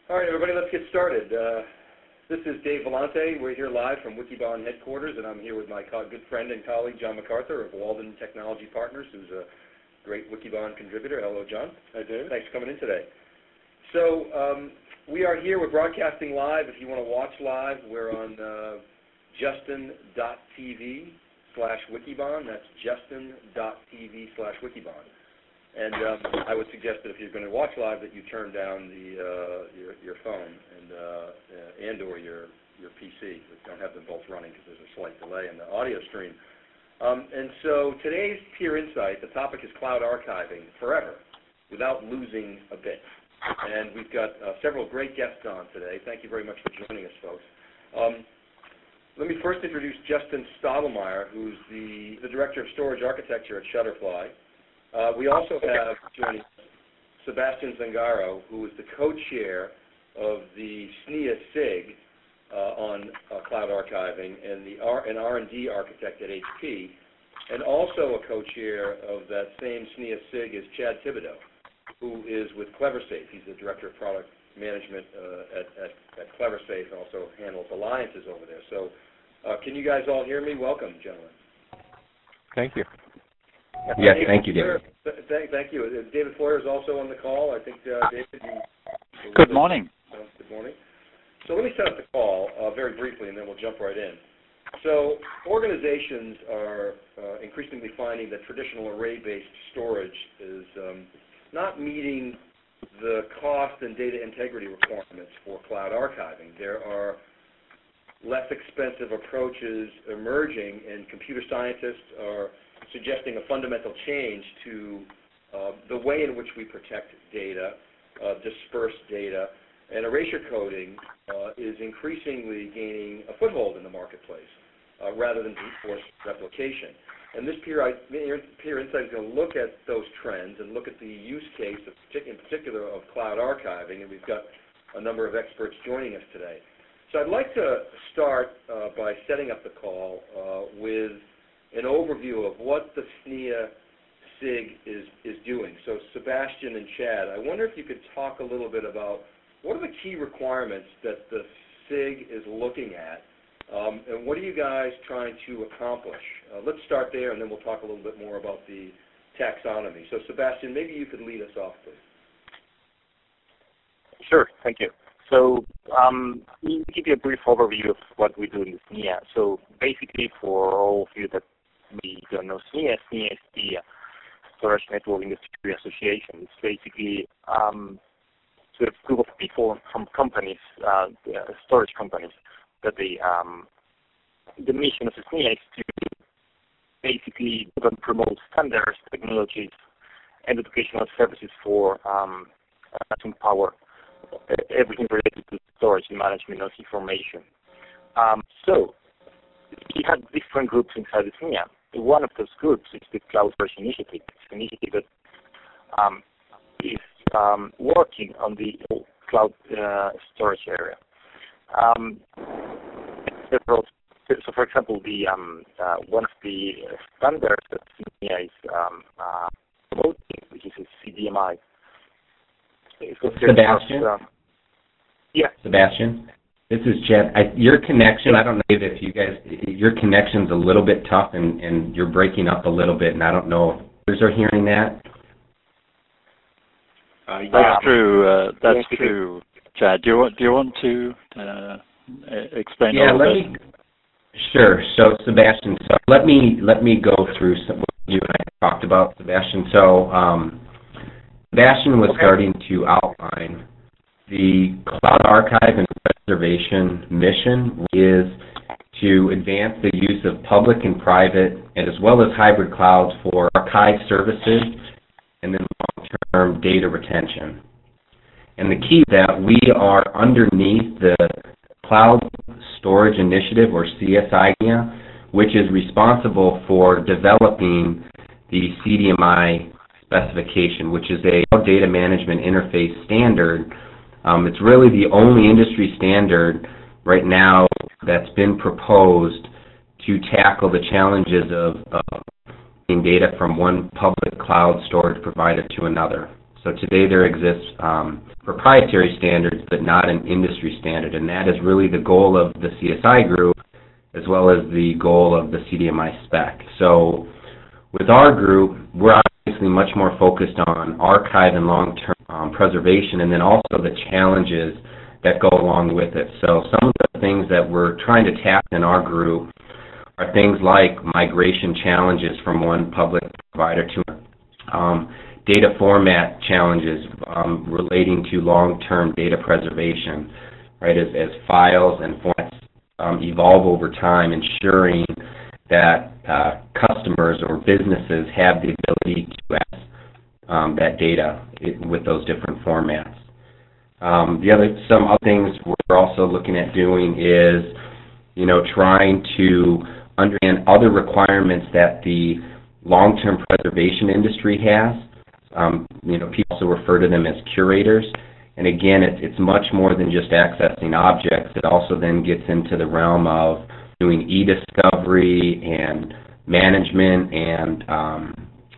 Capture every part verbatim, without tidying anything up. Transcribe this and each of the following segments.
All right, everybody, let's get started. Uh, this is Dave Vellante. We're here live from Wikibon headquarters, and I'm here with my good friend and colleague, John MacArthur of Walden Technology Partners, who's a great Wikibon contributor. Hello, John. Hi, Dave. Thanks for coming in today. So um, we are here. We're broadcasting live. If you want to watch live, we're on uh, justin.tv slash Wikibon. That's justin.tv slash Wikibon. And um, I would suggest that if you're going to watch live, that you turn down the uh, your your phone and uh, and or your your P C. We don't have them both running because there's a slight delay in the audio stream. Um, and so today's Peer Insight, the topic is cloud archiving forever, without losing a bit. And we've got uh, several great guests on today. Thank you very much for joining us, folks. Um, let me first introduce Justin Stottlemyre, who's the the director of storage architecture at Shutterfly. Uh, we also have joining Sebastian Zangaro, who is the co-chair of the S N I A SIG uh, on uh, cloud archiving, and the R an R and D architect at H P, and also a co-chair of that same S N I A SIG is Chad Thibodeau, who is with CleverSafe. He's the director of product management uh, at, at, at CleverSafe, and also handles alliances over there. So, uh, can you guys all hear me? Welcome, gentlemen. Thank you. Yes, thank you, David. Thank, thank you. David Floyer is also on the call. I think, uh, David, you... Good morning. Uh, good morning. So let me set up the call uh, very briefly, and then we'll jump right in. So organizations are uh, increasingly finding that traditional array-based storage is um, not meeting the cost and data integrity requirements for cloud archiving. There are less expensive approaches emerging, and computer scientists are suggesting a fundamental change to uh, the way in which we protect data, uh, disperse data, and erasure coding uh, is increasingly gaining a foothold in the marketplace uh, rather than brute force replication. And this peer, peer Insight is going to look at those trends and look at the use case of, in particular of cloud archiving, and we've got a number of experts joining us today. So I'd like to start uh, by setting up the call uh, with an overview of what the S N I A SIG is, is doing. So Sebastian and Chad, I wonder if you could talk a little bit about what are the key requirements that the SIG is looking at, um, and what are you guys trying to accomplish? Uh, let's start there, and then we'll talk a little bit more about the taxonomy. So Sebastian, maybe you could lead us off, please. Sure, thank you. So um, let me give you a brief overview of what we do in S N I A. So basically, for all of you that we don't know S N I A, S N I A is the Storage Network Industry Association. It's basically um, sort of a group of people from companies, uh, storage companies, that they, um, the mission of S N I A is to basically promote standards, technologies, and educational services for um, uh, to empower everything related to storage and management of information. Um, so we have different groups inside the S N I A. One of those groups is the Cloud Storage Initiative. It's an initiative that um, is um, working on the cloud uh, storage area. Um, several, so, for example, the um, uh, one of the standards that S N I A is um, uh, promoting, which is a C D M I. So Sebastian? Um, yeah. Sebastian? This is Chad. I, your connection, I don't know if you guys, your connection's a little bit tough and, and you're breaking up a little bit, and I don't know if others are hearing that. Uh, that's true. Uh, that's yeah, true, Chad. Do you want, do you want to uh, explain yeah, a little let bit? Me, sure. So, Sebastian, so let me, let me go through some, what you and I talked about, Sebastian. So, um, Sebastian was okay. starting to outline the cloud archive and preservation mission is to advance the use of public and private, and as well as hybrid clouds for archive services and then long-term data retention. And the key is that we are underneath the Cloud Storage Initiative, or C S I N I A, which is responsible for developing the C D M I specification, which is a data management interface standard. Um, it's really the only industry standard right now that's been proposed to tackle the challenges of uh, getting data from one public cloud storage provider to another. So today there exists um, proprietary standards, but not an industry standard, and that is really the goal of the C S I group, as well as the goal of the C D M I spec. So with our group, we're obviously much more focused on archive and long-term um, preservation, and then also the challenges that go along with it. So some of the things that we're trying to tap in our group are things like migration challenges from one public provider to another, um, data format challenges um, relating to long-term data preservation, right, as, as files and formats um, evolve over time, ensuring that uh, customers or businesses have the ability to access um, that data with those different formats. Um, the other, some other things we're also looking at doing is, you know, trying to understand other requirements that the long-term preservation industry has. Um, you know, people also refer to them as curators. And again, it's, it's much more than just accessing objects. It also then gets into the realm of doing e-discovery and management and um,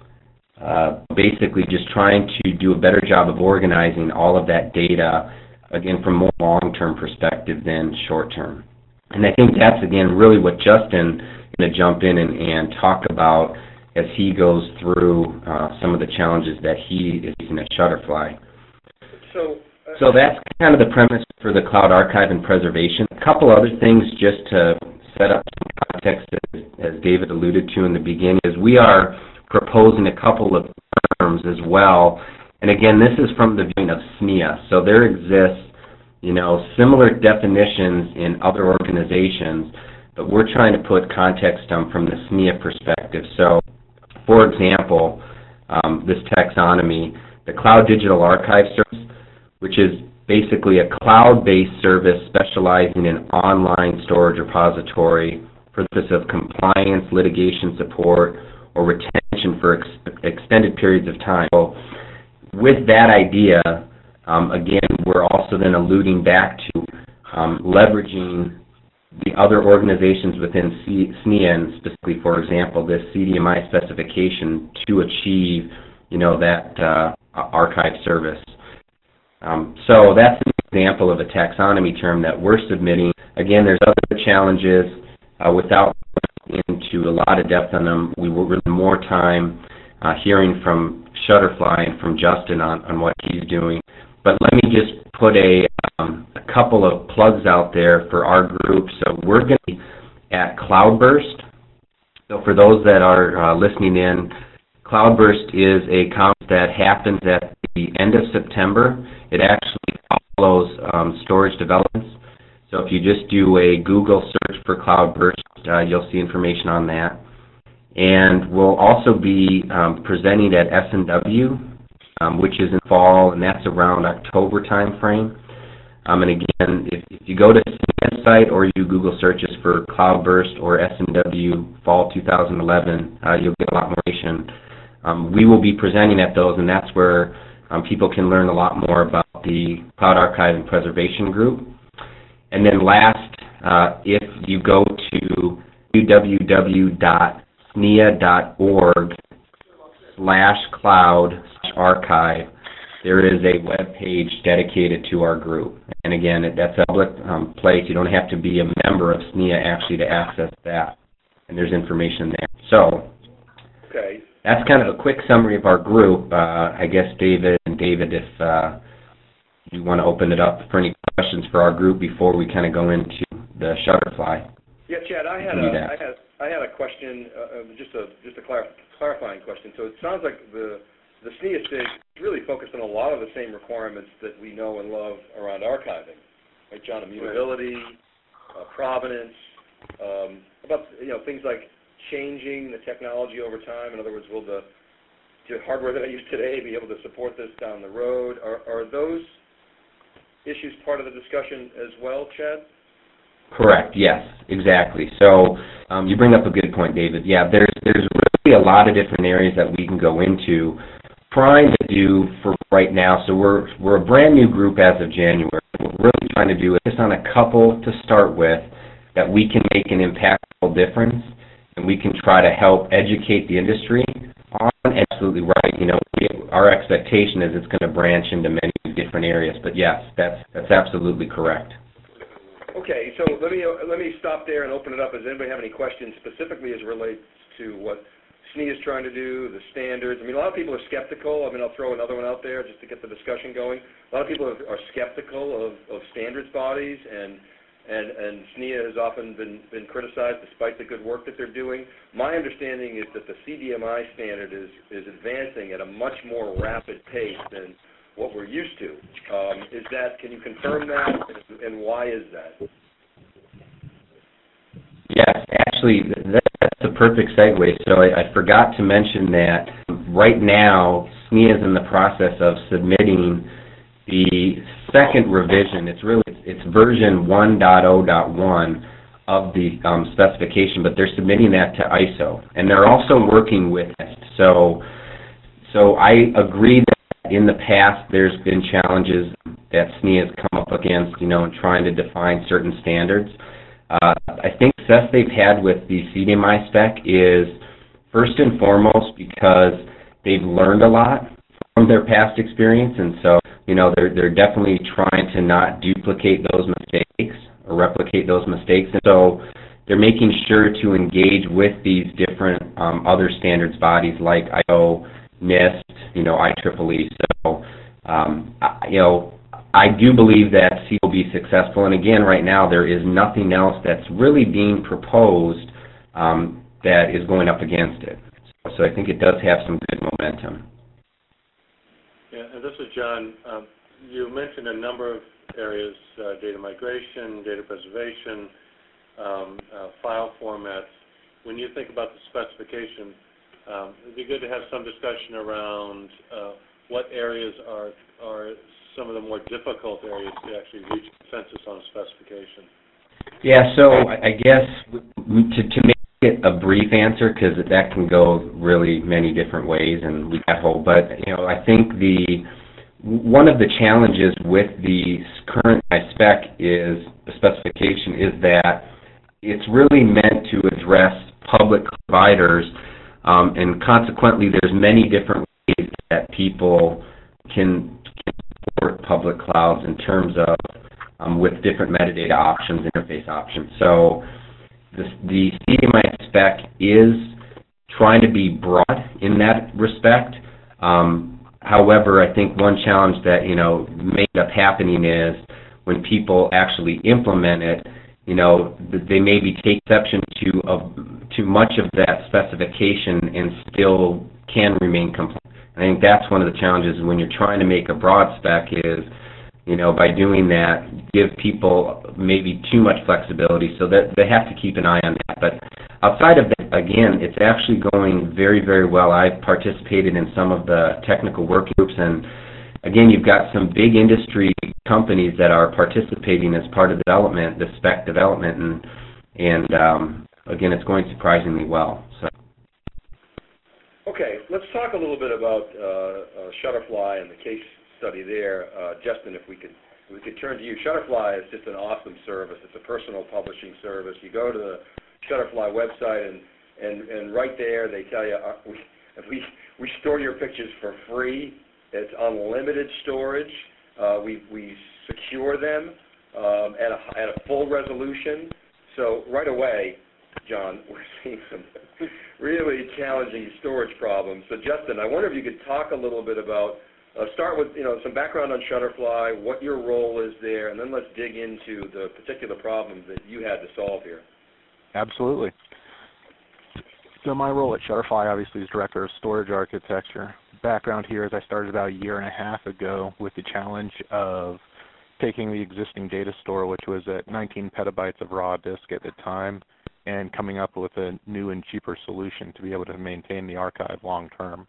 uh, basically just trying to do a better job of organizing all of that data, again, from more long-term perspective than short-term. And I think that's, again, really what Justin is going to jump in and, and talk about as he goes through uh, some of the challenges that he is using at Shutterfly. So, uh, so that's kind of the premise for the Cloud Archive and Preservation. A couple other things just to set up some context, as, as David alluded to in the beginning, is we are proposing a couple of terms as well. And again, this is from the viewing of S N I A. So there exists, you know, similar definitions in other organizations, but we're trying to put context um, from the S N I A perspective. So, for example, um, this taxonomy, the Cloud Digital Archive Service, which is basically a cloud-based service specializing in online storage repository for the purpose of compliance, litigation support, or retention for ex extended periods of time. So with that idea, um, again, we're also then alluding back to um, leveraging the other organizations within C S N I A, and specifically, for example, this C D M I specification to achieve, you know, that uh, archive service. Um, so that's an example of a taxonomy term that we're submitting. Again, there's other challenges. Uh, without going into a lot of depth on them, we will spend more time uh, hearing from Shutterfly and from Justin on, on what he's doing. But let me just put a, um, a couple of plugs out there for our group. So we're going to be at Cloudburst. So for those that are uh, listening in, Cloudburst is a conference that happens at the end of September. It actually follows um, storage developments. So if you just do a Google search for Cloudburst, uh, you'll see information on that. And we'll also be um, presenting at S and W, um, which is in fall, and that's around October time frame. Um, and again, if, if you go to the site or you Google searches for Cloudburst or S and W Fall two thousand eleven, uh, you'll get a lot more information. Um, we will be presenting at those, and that's where um, people can learn a lot more about the Cloud Archive and Preservation Group. And then last, uh, if you go to w w w dot s n i a dot org slash cloud slash archive, there is a web page dedicated to our group. And again, that's a public um, place. You don't have to be a member of S N I A actually to access that. And there's information there. So okay. That's kind of a quick summary of our group. Uh, I guess David and David, if uh, you want to open it up for any questions for our group before we kind of go into the Shutterfly. Yeah, Chad, I had a, I had, I had a question, uh, just a just a clar clarifying question. So it sounds like the the S N I A SIG is really focused on a lot of the same requirements that we know and love around archiving, right, John? Immutability, uh, provenance, um, about you know things like changing the technology over time. In other words, will the, the hardware that I use today be able to support this down the road? Are, are those issues part of the discussion as well, Chad? Correct. Yes, exactly. So um, you bring up a good point, David. Yeah, there's there's really a lot of different areas that we can go into. Trying to do for right now. So we're we're a brand new group as of January. What we're really trying to do is just on a couple to start with that we can make an impactful difference, and we can try to help educate the industry on. Absolutely right. You know, we, our expectation is it's going to branch into many different areas. But yes, that's that's absolutely correct. Okay, so let me uh, let me stop there and open it up. Does anybody have any questions specifically as it relates to what S N E A is trying to do, the standards? I mean, a lot of people are skeptical. I mean, I'll throw another one out there just to get the discussion going. A lot of people are, are skeptical of, of standards bodies, and and and S N E A has often been been criticized despite the good work that they're doing. My understanding is that the C D M I standard is is advancing at a much more rapid pace than what we're used to. Um, is that, can you confirm that, and, and why is that? Yes, actually, that's a perfect segue. So I, I forgot to mention that right now, S N E A is in the process of submitting the second revision. It's really, it's version one point oh point one of the um, specification, but they're submitting that to I S O. And they're also working with it. So, so I agree that in the past, there's been challenges that S N E A has come up against, you know, in trying to define certain standards. Uh, I think success they've had with the C D M I spec is first and foremost because they've learned a lot from their past experience, and so, you know, they're they're definitely trying to not duplicate those mistakes or replicate those mistakes, and so they're making sure to engage with these different um, other standards bodies like I S O, NIST, you know, I triple E. So, um, I, you know, I do believe that S E A will be successful. And again, right now, there is nothing else that's really being proposed um, that is going up against it. So, so I think it does have some good momentum. Yeah, and this is John. Um, you mentioned a number of areas, uh, data migration, data preservation, um, uh, file formats. When you think about the specification, Um, it would be good to have some discussion around uh, what areas are are some of the more difficult areas to actually reach consensus on a specification. Yeah, so I guess to, to make it a brief answer, because that can go really many different ways, and we got whole. But you know, I think the one of the challenges with the current spec is the specification is that it's really meant to address public providers. Um, and consequently, there's many different ways that people can, can support public clouds in terms of um, with different metadata options, interface options. So this, the C D M I spec is trying to be broad in that respect. Um, however, I think one challenge that you know may end up happening is when people actually implement it, you know, they maybe take exception to uh, to much of that specification and still can remain compliant. I think that's one of the challenges when you're trying to make a broad spec is, you know, by doing that, give people maybe too much flexibility, so that they have to keep an eye on that. But outside of that, again, it's actually going very, very well. I've participated in some of the technical work groups, and again, you've got some big industry companies that are participating as part of development, the spec development, and and um, again, it's going surprisingly well. So. Okay, let's talk a little bit about uh, uh, Shutterfly and the case study there. Uh, Justin, if we could if we could turn to you. Shutterfly is just an awesome service. It's a personal publishing service. You go to the Shutterfly website, and and, and right there they tell you uh, we, if we we store your pictures for free. It's unlimited storage. Uh, we, we secure them um, at, a, at a full resolution. So right away, John, we're seeing some really challenging storage problems. So Justin, I wonder if you could talk a little bit about, uh, start with you know some background on Shutterfly, what your role is there, and then let's dig into the particular problems that you had to solve here. Absolutely. So my role at Shutterfly obviously is Director of Storage Architecture. Background here is I started about a year and a half ago with the challenge of taking the existing data store, which was at nineteen petabytes of raw disk at the time, and coming up with a new and cheaper solution to be able to maintain the archive long term.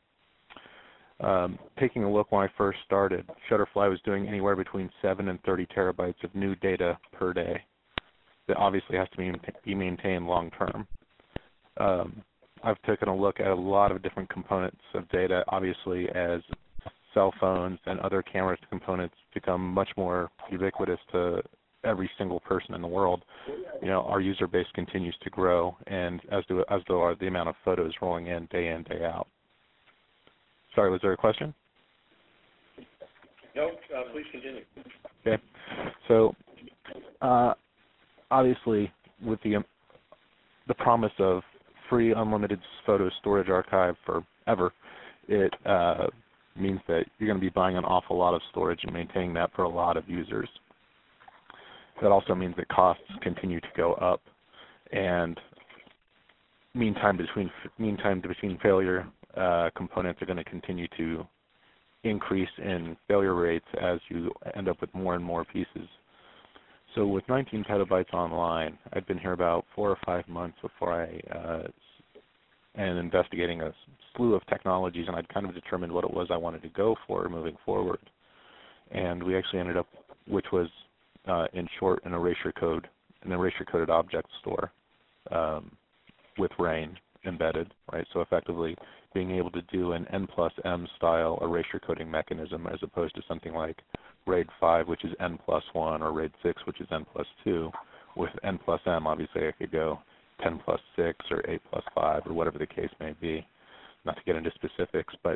Um, taking a look when I first started, Shutterfly was doing anywhere between seven and thirty terabytes of new data per day that obviously has to be, be maintained long term. Um, I've taken a look at a lot of different components of data, obviously, as cell phones and other camera components become much more ubiquitous to every single person in the world. You know, our user base continues to grow, and as do as do our, the amount of photos rolling in day in, day out. Sorry, was there a question? No, uh, please continue. Okay. So, uh, obviously, with the um, the promise of free, unlimited photo storage archive forever, it uh, means that you're going to be buying an awful lot of storage and maintaining that for a lot of users. That also means that costs continue to go up, and mean time between mean time between failure uh, components are going to continue to increase in failure rates as you end up with more and more pieces. So with nineteen petabytes online, I'd been here about four or five months before I uh, and investigating a slew of technologies, and I'd kind of determined what it was I wanted to go for moving forward. And we actually ended up, which was uh, in short, an erasure code, an erasure coded object store um, with RAIN embedded, right? So effectively being able to do an N plus M style erasure coding mechanism as opposed to something like RAID five, which is N plus one, or RAID six, which is N plus two. With N plus M, obviously I could go ten plus six or eight plus five or whatever the case may be, not to get into specifics, but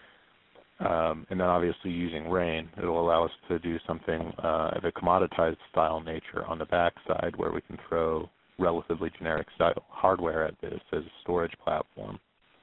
um, and then obviously using RAIN, it will allow us to do something uh, of a commoditized style nature on the back side where we can throw relatively generic style hardware at this as a storage platform.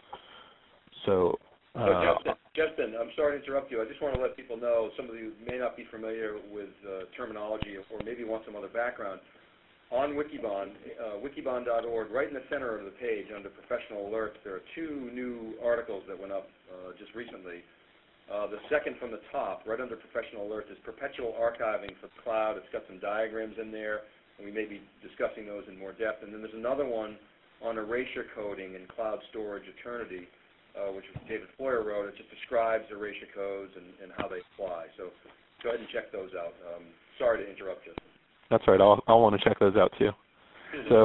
So, uh, so Justin, Justin, I'm sorry to interrupt you. I just want to let people know, some of you may not be familiar with uh, terminology or maybe want some other background. On Wikibon, uh, wikibon dot org, right in the center of the page under professional alerts, there are two new articles that went up uh, just recently. Uh, the second from the top, right under professional alerts, is perpetual archiving for the cloud. It's got some diagrams in there, and we may be discussing those in more depth. And then there's another one on erasure coding and cloud storage eternity, uh, which David Floyer wrote. It just describes erasure codes and, and how they apply. So go ahead and check those out. Um, sorry to interrupt you. That's right. I'll, I'll want to check those out too. So,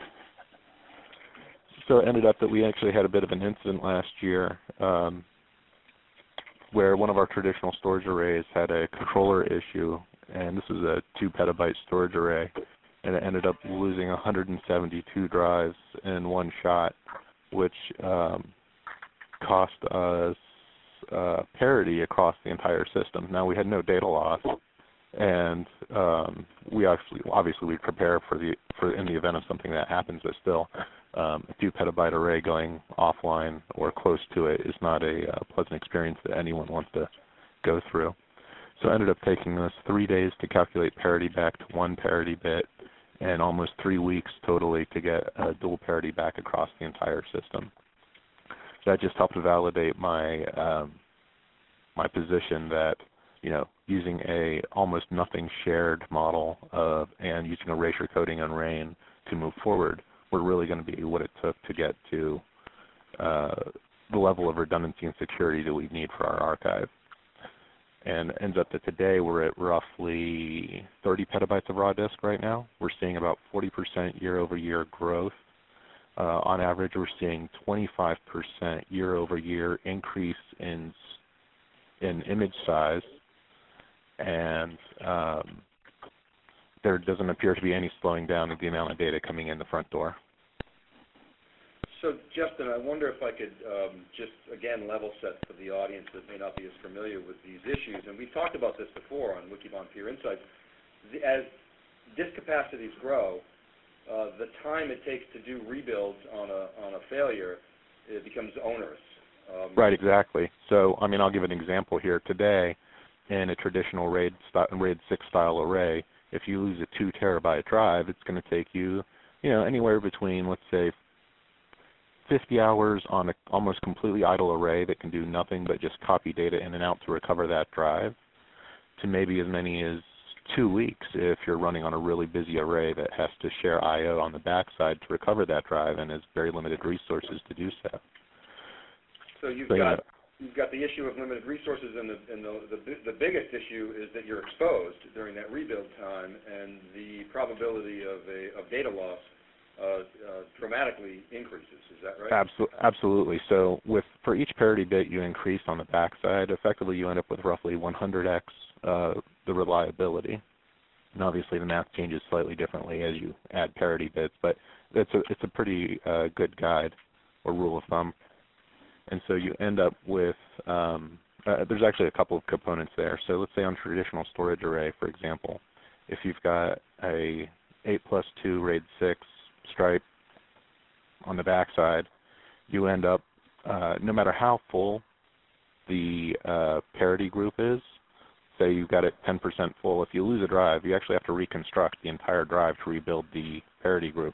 so it ended up that we actually had a bit of an incident last year um, where one of our traditional storage arrays had a controller issue, and this was a two petabyte storage array, and it ended up losing one hundred seventy-two drives in one shot, which um, cost us uh, parity across the entire system. Now, we had no data loss, and um, we actually, obviously, we prepare for the for in the event of something that happens. But still, um, a two petabyte array going offline or close to it is not a uh, pleasant experience that anyone wants to go through. So it ended up taking us three days to calculate parity back to one parity bit, and almost three weeks totally to get a dual parity back across the entire system. So that just helped to validate my um, my position that, you know, using a almost nothing shared model of and using erasure coding on RAIN to move forward were really going to be what it took to get to uh, the level of redundancy and security that we need for our archive. And it ends up that today we're at roughly thirty petabytes of raw disk right now. We're seeing about forty percent year-over-year growth. Uh, on average, we're seeing twenty-five percent year-over-year increase in in image size, and um, there doesn't appear to be any slowing down of the amount of data coming in the front door. So, Justin, I wonder if I could um, just, again, level set for the audience that may not be as familiar with these issues. And we've talked about this before on Wikibon Peer Insights. The, as disk capacities grow, uh, the time it takes to do rebuilds on a, on a failure, it becomes onerous. Um, right, exactly. So, I mean, I'll give an example here. Today, in a traditional RAID, RAID six style array, if you lose a two terabyte drive, it's going to take you, you know, anywhere between, let's say, fifty hours on an almost completely idle array that can do nothing but just copy data in and out to recover that drive, to maybe as many as two weeks if you're running on a really busy array that has to share I O on the backside to recover that drive and has very limited resources to do so. So you've so, got you know, you've got the issue of limited resources, and the and the, the the biggest issue is that you're exposed during that rebuild time, and the probability of a of data loss Uh, uh, dramatically increases. Is that right? Absol- absolutely. So with for each parity bit you increase on the backside, effectively you end up with roughly one hundred x uh, the reliability. And obviously the math changes slightly differently as you add parity bits, but it's a, it's a pretty uh, good guide or rule of thumb. And so you end up with um, uh, there's actually a couple of components there. So let's say on traditional storage array, for example, if you've got a eight plus two RAID six stripe on the backside, you end up, uh, no matter how full the uh, parity group is, say you've got it ten percent full, if you lose a drive, you actually have to reconstruct the entire drive to rebuild the parity group.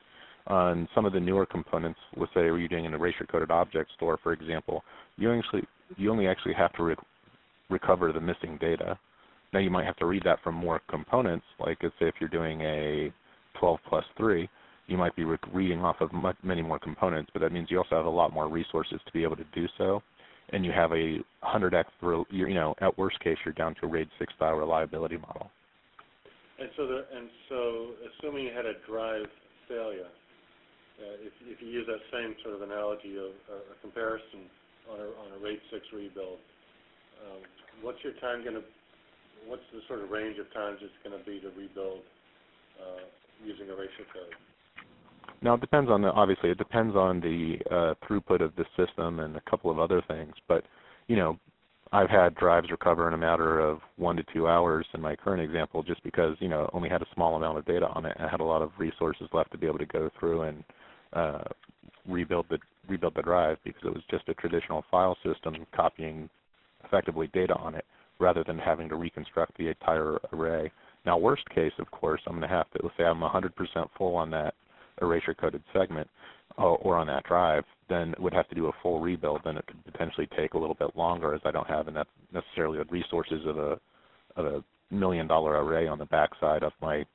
On some of the newer components, let's say you're doing an erasure-coded object store, for example, you actually you only actually have to re recover the missing data. Now you might have to read that from more components, like let's say if you're doing a twelve plus three, you might be re reading off of much, many more components, but that means you also have a lot more resources to be able to do so, and you have a one hundred X, you know, at worst case, you're down to a RAID six style reliability model. And so, the, and so, assuming you had a drive failure, uh, if, if you use that same sort of analogy of uh, a comparison on a, on a RAID six rebuild, um, what's your time going to, what's the sort of range of times it's going to be to rebuild uh, using erasure code? Now it depends on the, obviously it depends on the uh, throughput of the system and a couple of other things, but you know, I've had drives recover in a matter of one to two hours in my current example just because, you know, only had a small amount of data on it and I had a lot of resources left to be able to go through and uh, rebuild the rebuild the drive because it was just a traditional file system copying effectively data on it rather than having to reconstruct the entire array. Now worst case, of course, I'm going to have to, let's say I'm one hundred percent full on that erasure-coded segment uh, or on that drive, then it would have to do a full rebuild, and it could potentially take a little bit longer as I don't have enough necessarily the resources of a of a million dollar array on the backside of my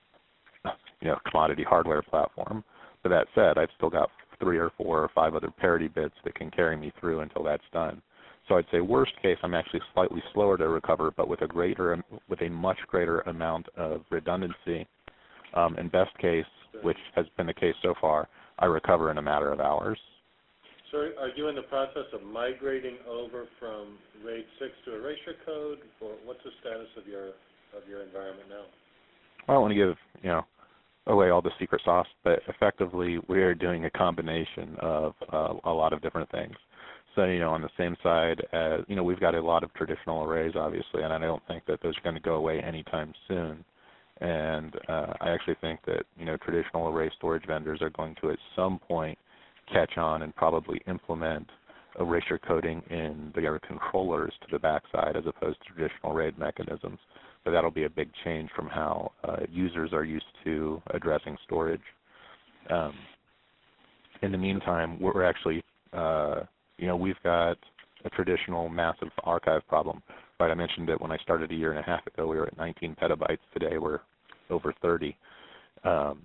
you know commodity hardware platform. But that said, I've still got three or four or five other parity bits that can carry me through until that's done. So I'd say worst case, I'm actually slightly slower to recover, but with a greater with a much greater amount of redundancy. Um, and best case, which has been the case so far, I recover in a matter of hours. So are you in the process of migrating over from RAID six to erasure code, or what's the status of your of your environment now? I don't want to give you know away all the secret sauce, but effectively we are doing a combination of uh, a lot of different things. So you know on the same side as you know we've got a lot of traditional arrays obviously, and I don't think that those are going to go away anytime soon. And uh, I actually think that you know traditional array storage vendors are going to at some point catch on and probably implement erasure coding in their controllers to the backside as opposed to traditional RAID mechanisms. But that'll be a big change from how uh, users are used to addressing storage. Um, in the meantime, we're actually, uh, you know, we've got a traditional massive archive problem. Right, I mentioned that when I started a year and a half ago, we were at nineteen petabytes. Today, we're over thirty. Um,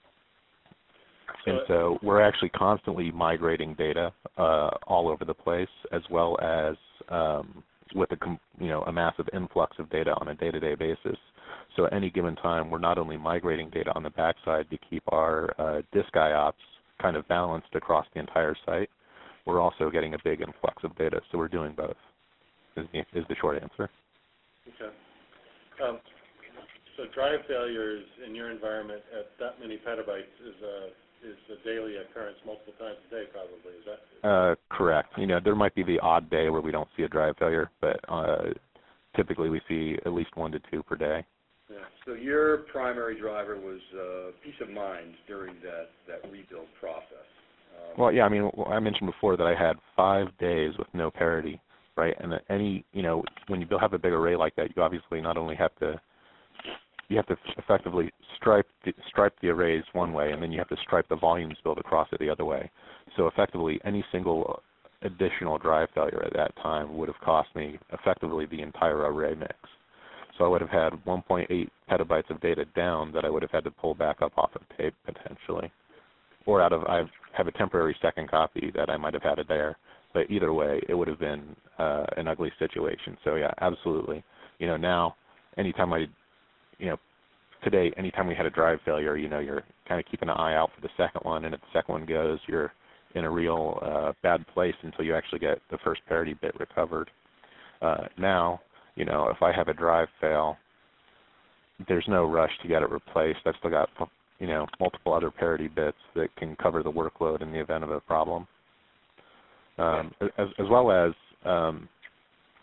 and so we're actually constantly migrating data uh, all over the place, as well as um, with a you know a massive influx of data on a day-to-day basis. So at any given time, we're not only migrating data on the backside to keep our uh, disk I O P S kind of balanced across the entire site, we're also getting a big influx of data. So we're doing both. Is the, is the short answer. Okay. Um, so drive failures in your environment at that many petabytes is a is a daily occurrence, multiple times a day, probably. Is that? Uh, correct. You know, there might be the odd day where we don't see a drive failure, but uh, typically we see at least one to two per day. Yeah. So your primary driver was uh, peace of mind during that that rebuild process. Um, Well, yeah. I mean, I mentioned before that I had five days with no parity. Right, and any, you know, when you have a big array like that, you obviously not only have to, you have to effectively stripe the, stripe the arrays one way, and then you have to stripe the volumes built across it the other way. So effectively, any single additional drive failure at that time would have cost me effectively the entire array mix. So I would have had one point eight petabytes of data down that I would have had to pull back up off of tape potentially, or out of I have a temporary second copy that I might have had it there. But either way, it would have been uh, an ugly situation. So yeah, absolutely. You know, now, anytime I, you know, today, anytime we had a drive failure, you know, you're kind of keeping an eye out for the second one, and if the second one goes, you're in a real uh, bad place until you actually get the first parity bit recovered. Uh, now, you know, if I have a drive fail, there's no rush to get it replaced. I've still got, you know, multiple other parity bits that can cover the workload in the event of a problem. Um, as, as well as, um,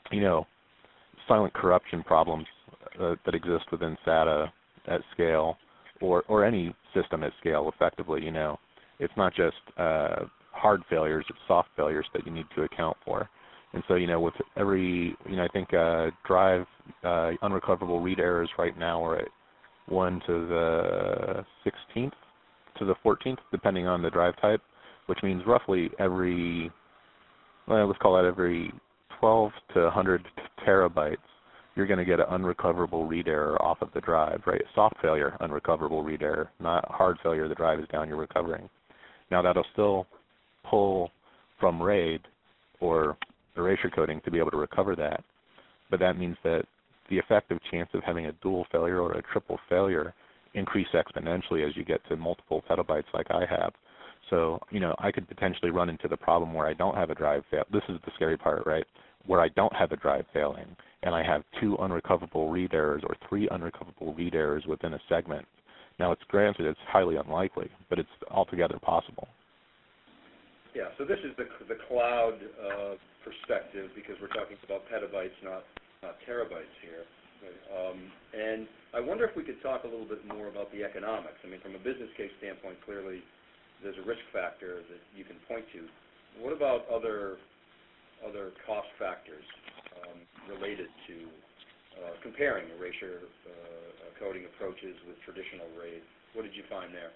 you know, silent corruption problems uh, that exist within SATA at scale, or, or any system at scale effectively, you know. It's not just uh, hard failures, it's soft failures that you need to account for. And so, you know, with every, you know, I think uh, drive uh, unrecoverable read errors right now are at one to the sixteenth to the fourteenth, depending on the drive type, which means roughly every, well, let's call that every twelve to one hundred terabytes, you're going to get an unrecoverable read error off of the drive, right? Soft failure, unrecoverable read error, not hard failure, the drive is down, you're recovering. Now that'll still pull from RAID or erasure coding to be able to recover that, but that means that the effective chance of having a dual failure or a triple failure increase exponentially as you get to multiple petabytes like I have. So, you know, I could potentially run into the problem where I don't have a drive fail. This is the scary part, right? Where I don't have a drive failing and I have two unrecoverable read errors or three unrecoverable read errors within a segment. Now, it's granted it's highly unlikely, but it's altogether possible. Yeah, so this is the, the cloud uh, perspective, because we're talking about petabytes, not, not terabytes here. Um, and I wonder if we could talk a little bit more about the economics. I mean, from a business case standpoint, clearly there's a risk factor that you can point to. What about other, other cost factors um, related to uh, comparing erasure uh, coding approaches with traditional RAID? What did you find there?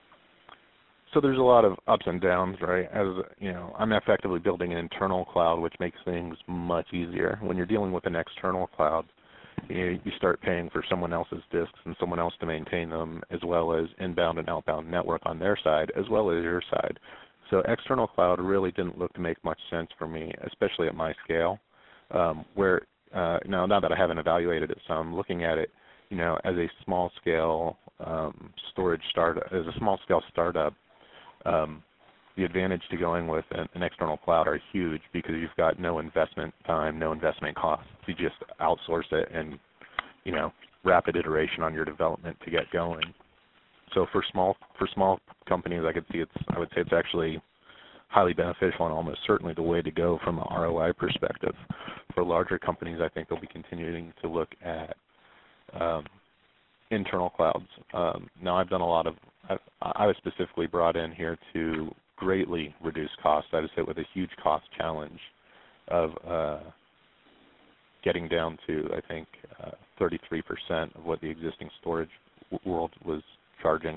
So there's a lot of ups and downs, right? As you know, I'm effectively building an internal cloud, which makes things much easier. When you're dealing with an external cloud, you, you start paying for someone else's disks and someone else to maintain them, as well as inbound and outbound network on their side, as well as your side. So external cloud really didn't look to make much sense for me, especially at my scale. Um, where uh, now, now that I haven't evaluated it some, looking at it, you know, as a small scale um, storage startup, as a small scale startup. Um, the advantage to going with an, an external cloud are huge because you've got no investment time, no investment costs. You just outsource it and, you know, rapid iteration on your development to get going. So for small for small companies, I could see it's I would say it's actually highly beneficial and almost certainly the way to go from an R O I perspective. For larger companies, I think they'll be continuing to look at um, internal clouds. Um, now, I've done a lot of I, I was specifically brought in here to greatly reduce costs. I was hit with a huge cost challenge of uh, getting down to, I think, uh, thirty-three percent of what the existing storage world was charging.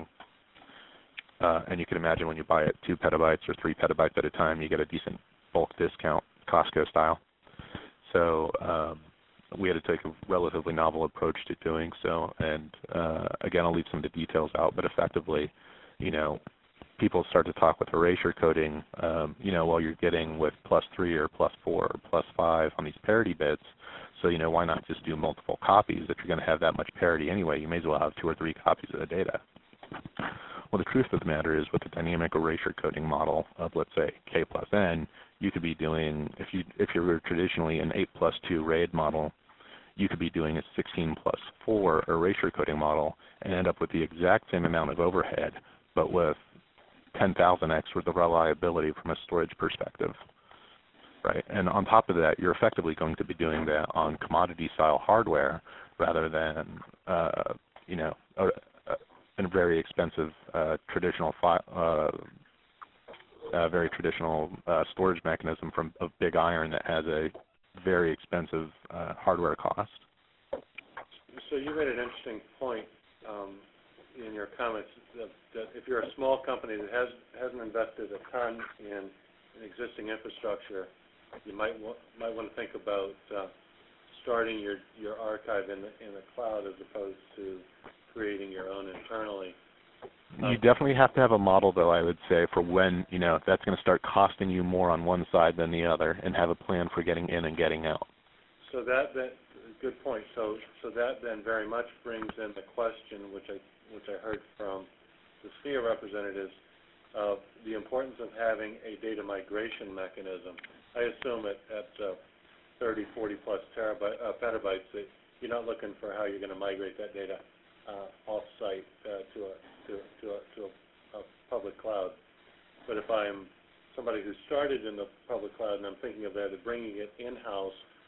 Uh, and you can imagine when you buy it two petabytes or three petabytes at a time, you get a decent bulk discount, Costco style. So um, we had to take a relatively novel approach to doing so. And uh, again, I'll leave some of the details out, but effectively, you know, people start to talk with erasure coding, um, you know, while you're getting with plus three or plus four or plus five on these parity bits. So, you know, why not just do multiple copies if you're going to have that much parity anyway? You may as well have two or three copies of the data. Well, the truth of the matter is with the dynamic erasure coding model of, let's say, K plus N, you could be doing, if you if you were traditionally an eight plus two RAID model, you could be doing a sixteen plus four erasure coding model and end up with the exact same amount of overhead, but with ten thousand x worth of reliability from a storage perspective, right? And on top of that, you're effectively going to be doing that on commodity-style hardware rather than, uh, you know, a, a very expensive uh, traditional fi uh, uh, very traditional uh, storage mechanism from of big iron that has a very expensive uh, hardware cost. So you made an interesting point um, in your comments that, that if you're a small company that has hasn't invested a ton in an existing infrastructure, you might wa might want to think about uh, starting your your archive in the in the cloud as opposed to creating your own internally. You definitely have to have a model, though, I would say, for when, you know, that's going to start costing you more on one side than the other, and have a plan for getting in and getting out. So that, that good point. So, so that then very much brings in the question, which I, which I heard from the SPHERE representatives, of the importance of having a data migration mechanism. I assume at, at uh, thirty, forty plus terabyte, uh, petabytes that you're not looking for how you're going to migrate that data uh, off-site uh, to a to to a, to a, a public cloud. But if I'm somebody who started in the public cloud and I'm thinking of that, of bringing it in-house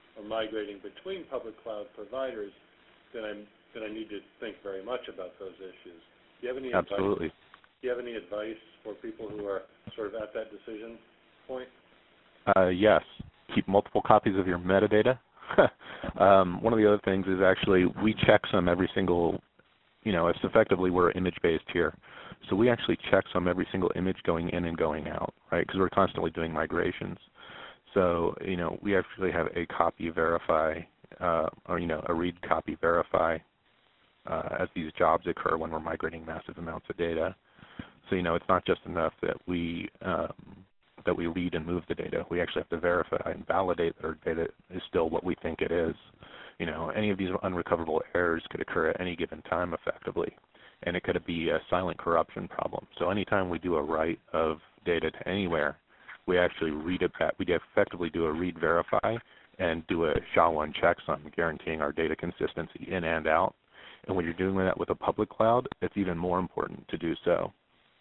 or migrating between public cloud providers, then I'm then I need to think very much about those issues. Do you have any Absolutely. advice? Do you have any advice for people who are sort of at that decision point? Uh, yes. Keep multiple copies of your metadata. um, one of the other things is actually we checksum every single, you know, it's effectively we're image-based here. So we actually checksum every single image going in and going out, right, because we're constantly doing migrations. So, you know, we actually have a copy verify, uh, or, you know, a read copy verify uh, as these jobs occur when we're migrating massive amounts of data. So, you know, it's not just enough that we um, that we read and move the data. We actually have to verify and validate that our data is still what we think it is. You know, any of these unrecoverable errors could occur at any given time effectively, and it could be a silent corruption problem. So anytime we do a write of data to anywhere, we actually read it back. We effectively do a read verify and do a S H A one checksum, guaranteeing our data consistency in and out. And when you're doing that with a public cloud, it's even more important to do so.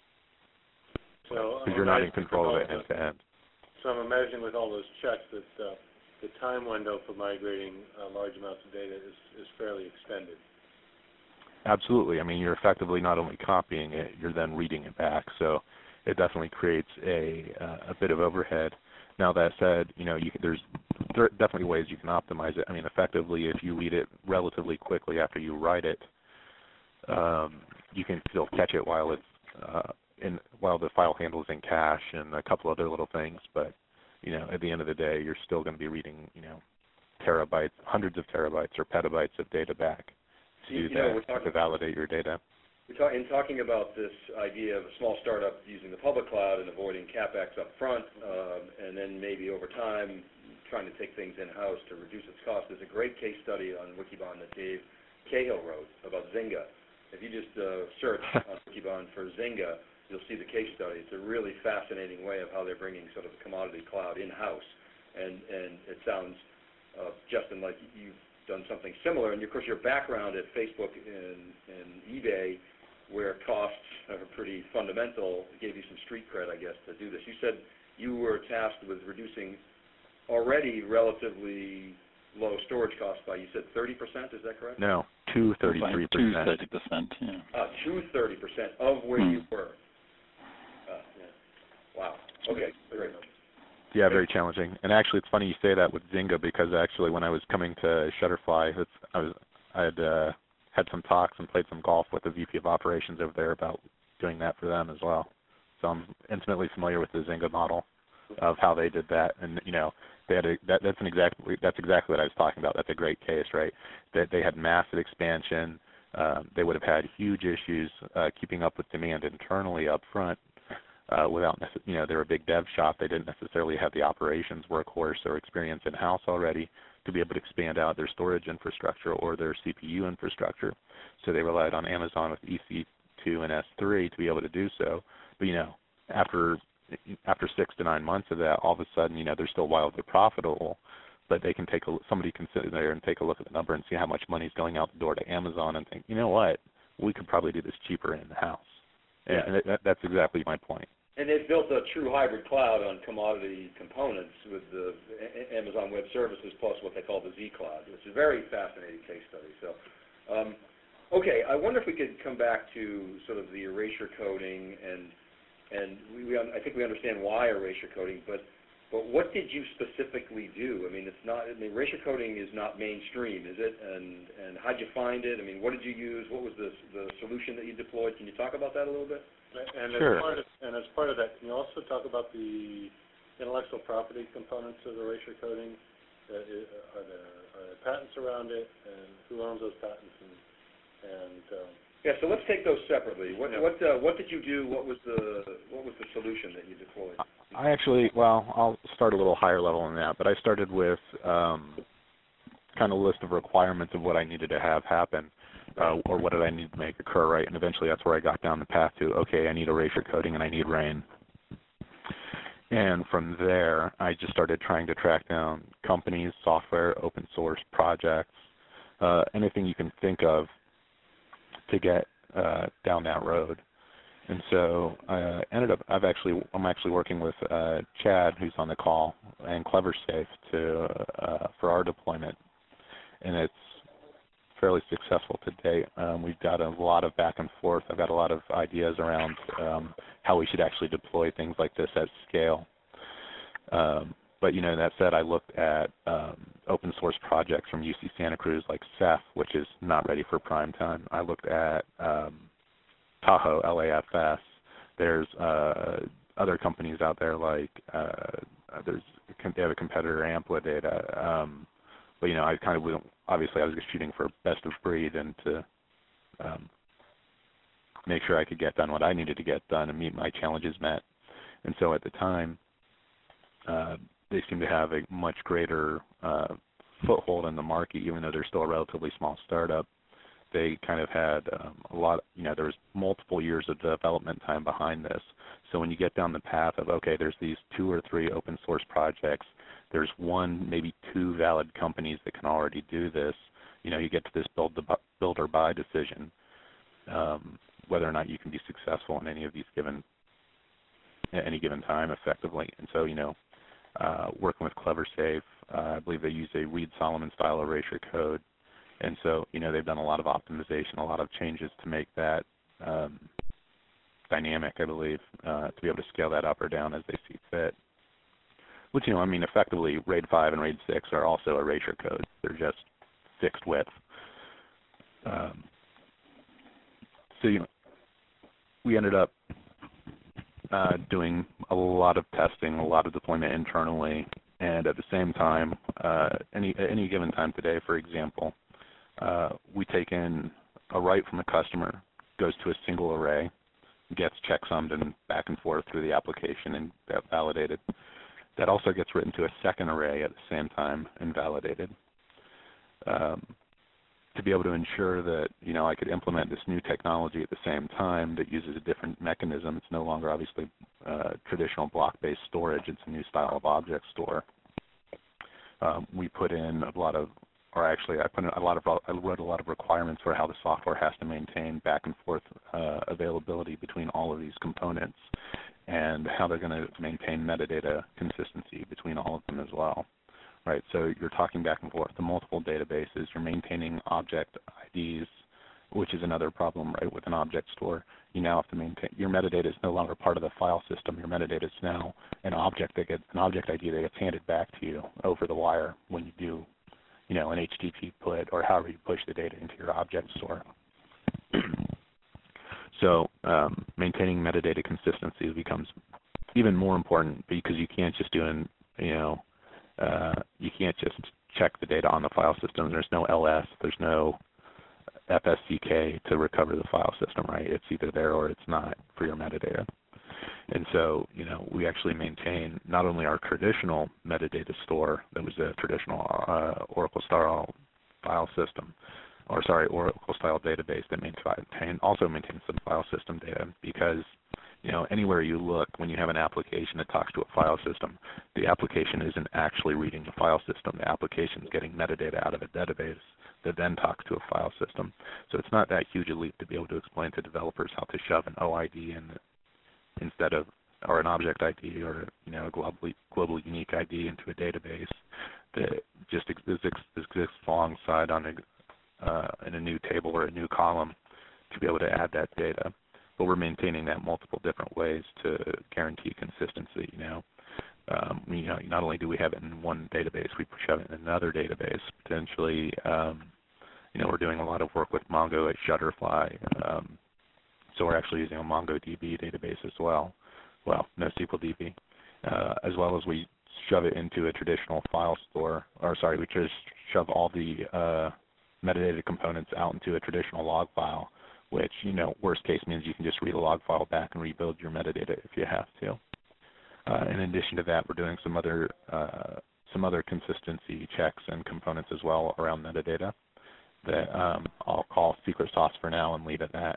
So because you're not in control of it end to end. So I'm imagining with all those checks that uh, the time window for migrating uh, large amounts of data is, is fairly extended. Absolutely. I mean, you're effectively not only copying it, you're then reading it back. So it definitely creates a uh, a bit of overhead. Now that said, you know, you can, there's there are definitely ways you can optimize it. I mean, effectively, if you read it relatively quickly after you write it, um, you can still catch it while it's uh, in while the file handles in cache and a couple other little things. But you know, at the end of the day, you're still going to be reading, you know, terabytes, hundreds of terabytes or petabytes of data back to You- do you know, that, we're talking- to validate your data. We're talk- in talking about this idea of a small startup using the public cloud and avoiding CapEx up front, um, and then maybe over time trying to take things in-house to reduce its cost, there's a great case study on Wikibon that Dave Cahill wrote about Zynga. If you just uh, search on Wikibon for Zynga, you'll see the case study. It's a really fascinating way of how they're bringing sort of a commodity cloud in-house. And, and it sounds, uh, Justin, like you've done something similar. And, of course, your background at Facebook and, and eBay, where costs are pretty fundamental, gave you some street cred, I guess, to do this. You said you were tasked with reducing already relatively low storage costs by, you said thirty percent, is that correct? No, to thirty-three percent. To thirty percent, yeah. Uh, to thirty percent of where Hmm. you were. Uh, yeah. Wow. Okay, great. Yeah, very challenging. And actually, it's funny you say that with Zynga, because actually when I was coming to Shutterfly, it's, I was I had uh, had some talks and played some golf with the V P of operations over there about doing that for them as well. So I'm intimately familiar with the Zynga model of how they did that. And you know, they had a, that, that's an exactly that's exactly what I was talking about. That's a great case, right? That they had massive expansion. Um, they would have had huge issues uh, keeping up with demand internally up front. Uh, without, necess- you know, they're a big dev shop. They didn't necessarily have the operations workhorse or experience in-house already to be able to expand out their storage infrastructure or their C P U infrastructure. So they relied on Amazon with E C two and S three to be able to do so. But, you know, after after six to nine months of that, all of a sudden, you know, they're still wildly profitable, but they can take a, somebody can sit there and take a look at the number and see how much money is going out the door to Amazon and think, you know what, we could probably do this cheaper in-house. Yeah. And that, that's exactly my point. And they've built a true hybrid cloud on commodity components with the A- Amazon Web Services plus what they call the Z Cloud, which is a very fascinating case study. So, um, okay, I wonder if we could come back to sort of the erasure coding, and and we, we I think we understand why erasure coding, but but what did you specifically do? I mean, it's not. I mean, erasure coding is not mainstream, is it? And and how'd you find it? I mean, what did you use? What was the the solution that you deployed? Can you talk about that a little bit? And Sure. as part of, and as part of that, can you also talk about the intellectual property components of erasure coding? Uh, are, there, are there patents around it, and who owns those patents? And, and um, Yeah, so let's take those separately. What Yeah. what uh, what did you do? What was the what was the solution that you deployed? I actually, well, I'll start a little higher level than that, but I started with um, kind of a list of requirements of what I needed to have happen. Uh, or what did I need to make occur, right? And eventually that's where I got down the path to, okay, I need erasure coding and I need RAIN. And from there, I just started trying to track down companies, software, open source projects, uh, anything you can think of to get uh, down that road. And so I ended up, I've actually, I'm actually working with uh, Chad, who's on the call, and CleverSafe to, uh, for our deployment. And it's fairly successful to date. Um, we've got a lot of back and forth. I've got a lot of ideas around um, how we should actually deploy things like this at scale. Um, but, you know, that said, I looked at um, open source projects from U C Santa Cruz like Ceph, which is not ready for prime time. I looked at um, Tahoe, L A F S. There's uh, other companies out there like, uh, there's, they have a competitor, Amplidata. Um, but, you know, I kind of, obviously I was just shooting for best of breed and to um, make sure I could get done what I needed to get done and meet my challenges met. And so at the time, uh, they seem to have a much greater uh, foothold in the market, even though they're still a relatively small startup. They kind of had um, a lot, you know, there was multiple years of development time behind this. So when you get down the path of, okay, there's these two or three open source projects, there's one, maybe two valid companies that can already do this, you know, you get to this build, the, build or buy decision, um, whether or not you can be successful in any of these given, at any given time effectively. And so, you know, uh, working with CleverSafe, uh, I believe they use a Reed-Solomon style erasure code. And so, you know, they've done a lot of optimization, a lot of changes to make that um, dynamic, I believe, uh, to be able to scale that up or down as they see fit. Which, you know, I mean, effectively, RAID five and RAID six are also erasure codes. They're just fixed width. Um, so, you know, we ended up uh, doing a lot of testing, a lot of deployment internally, and at the same time, uh, any at any given time today, for example, uh, we take in a write from a customer, goes to a single array, gets checksummed and back and forth through the application and validated. That also gets written to a second array at the same time and validated. Um, to be able to ensure that, you know, I could implement this new technology at the same time that uses a different mechanism. It's no longer obviously uh, traditional block-based storage. It's a new style of object store. Um, we put in a lot of, or actually I put in a lot of, I wrote a lot of requirements for how the software has to maintain back and forth uh, availability between all of these components and how they're going to maintain metadata consistency between all of them as well. Right, so you're talking back and forth to multiple databases. You're maintaining object I Ds, which is another problem, right, with an object store. You now have to maintain, your metadata is no longer part of the file system. Your metadata is now an object that gets, an object I D that gets handed back to you over the wire when you do, you know, an H T T P put or however you push the data into your object store. So um, maintaining metadata consistency becomes even more important because you can't just do an, you know, Uh, you can't just check the data on the file system. There's no L S, there's no F S C K to recover the file system, right? It's either there or it's not for your metadata. And so, you know, we actually maintain not only our traditional metadata store that was a traditional uh, Oracle style file system, or sorry, Oracle style database that maintain, also maintains some file system data because, you know, anywhere you look, when you have an application that talks to a file system, the application isn't actually reading the file system. The application is getting metadata out of a database that then talks to a file system. So it's not that huge a leap to be able to explain to developers how to shove an O I D in instead of, or an object I D or, you know, a globally, globally unique I D into a database that just exists, exists alongside on a, uh, in a new table or a new column to be able to add that data. But we're maintaining that multiple different ways to guarantee consistency. You know, um, you know, not only do we have it in one database, we shove it in another database potentially. Um, you know, we're doing a lot of work with Mongo at Shutterfly, um, so we're actually using a MongoDB database as well. Well, NoSQLDB, uh, as well as we shove it into a traditional file store. Or sorry, we just shove all the uh, metadata components out into a traditional log file, which, you know, worst case means you can just read a log file back and rebuild your metadata if you have to. Uh, in addition to that, we're doing some other uh, some other consistency checks and components as well around metadata that um, I'll call secret sauce for now and leave at that.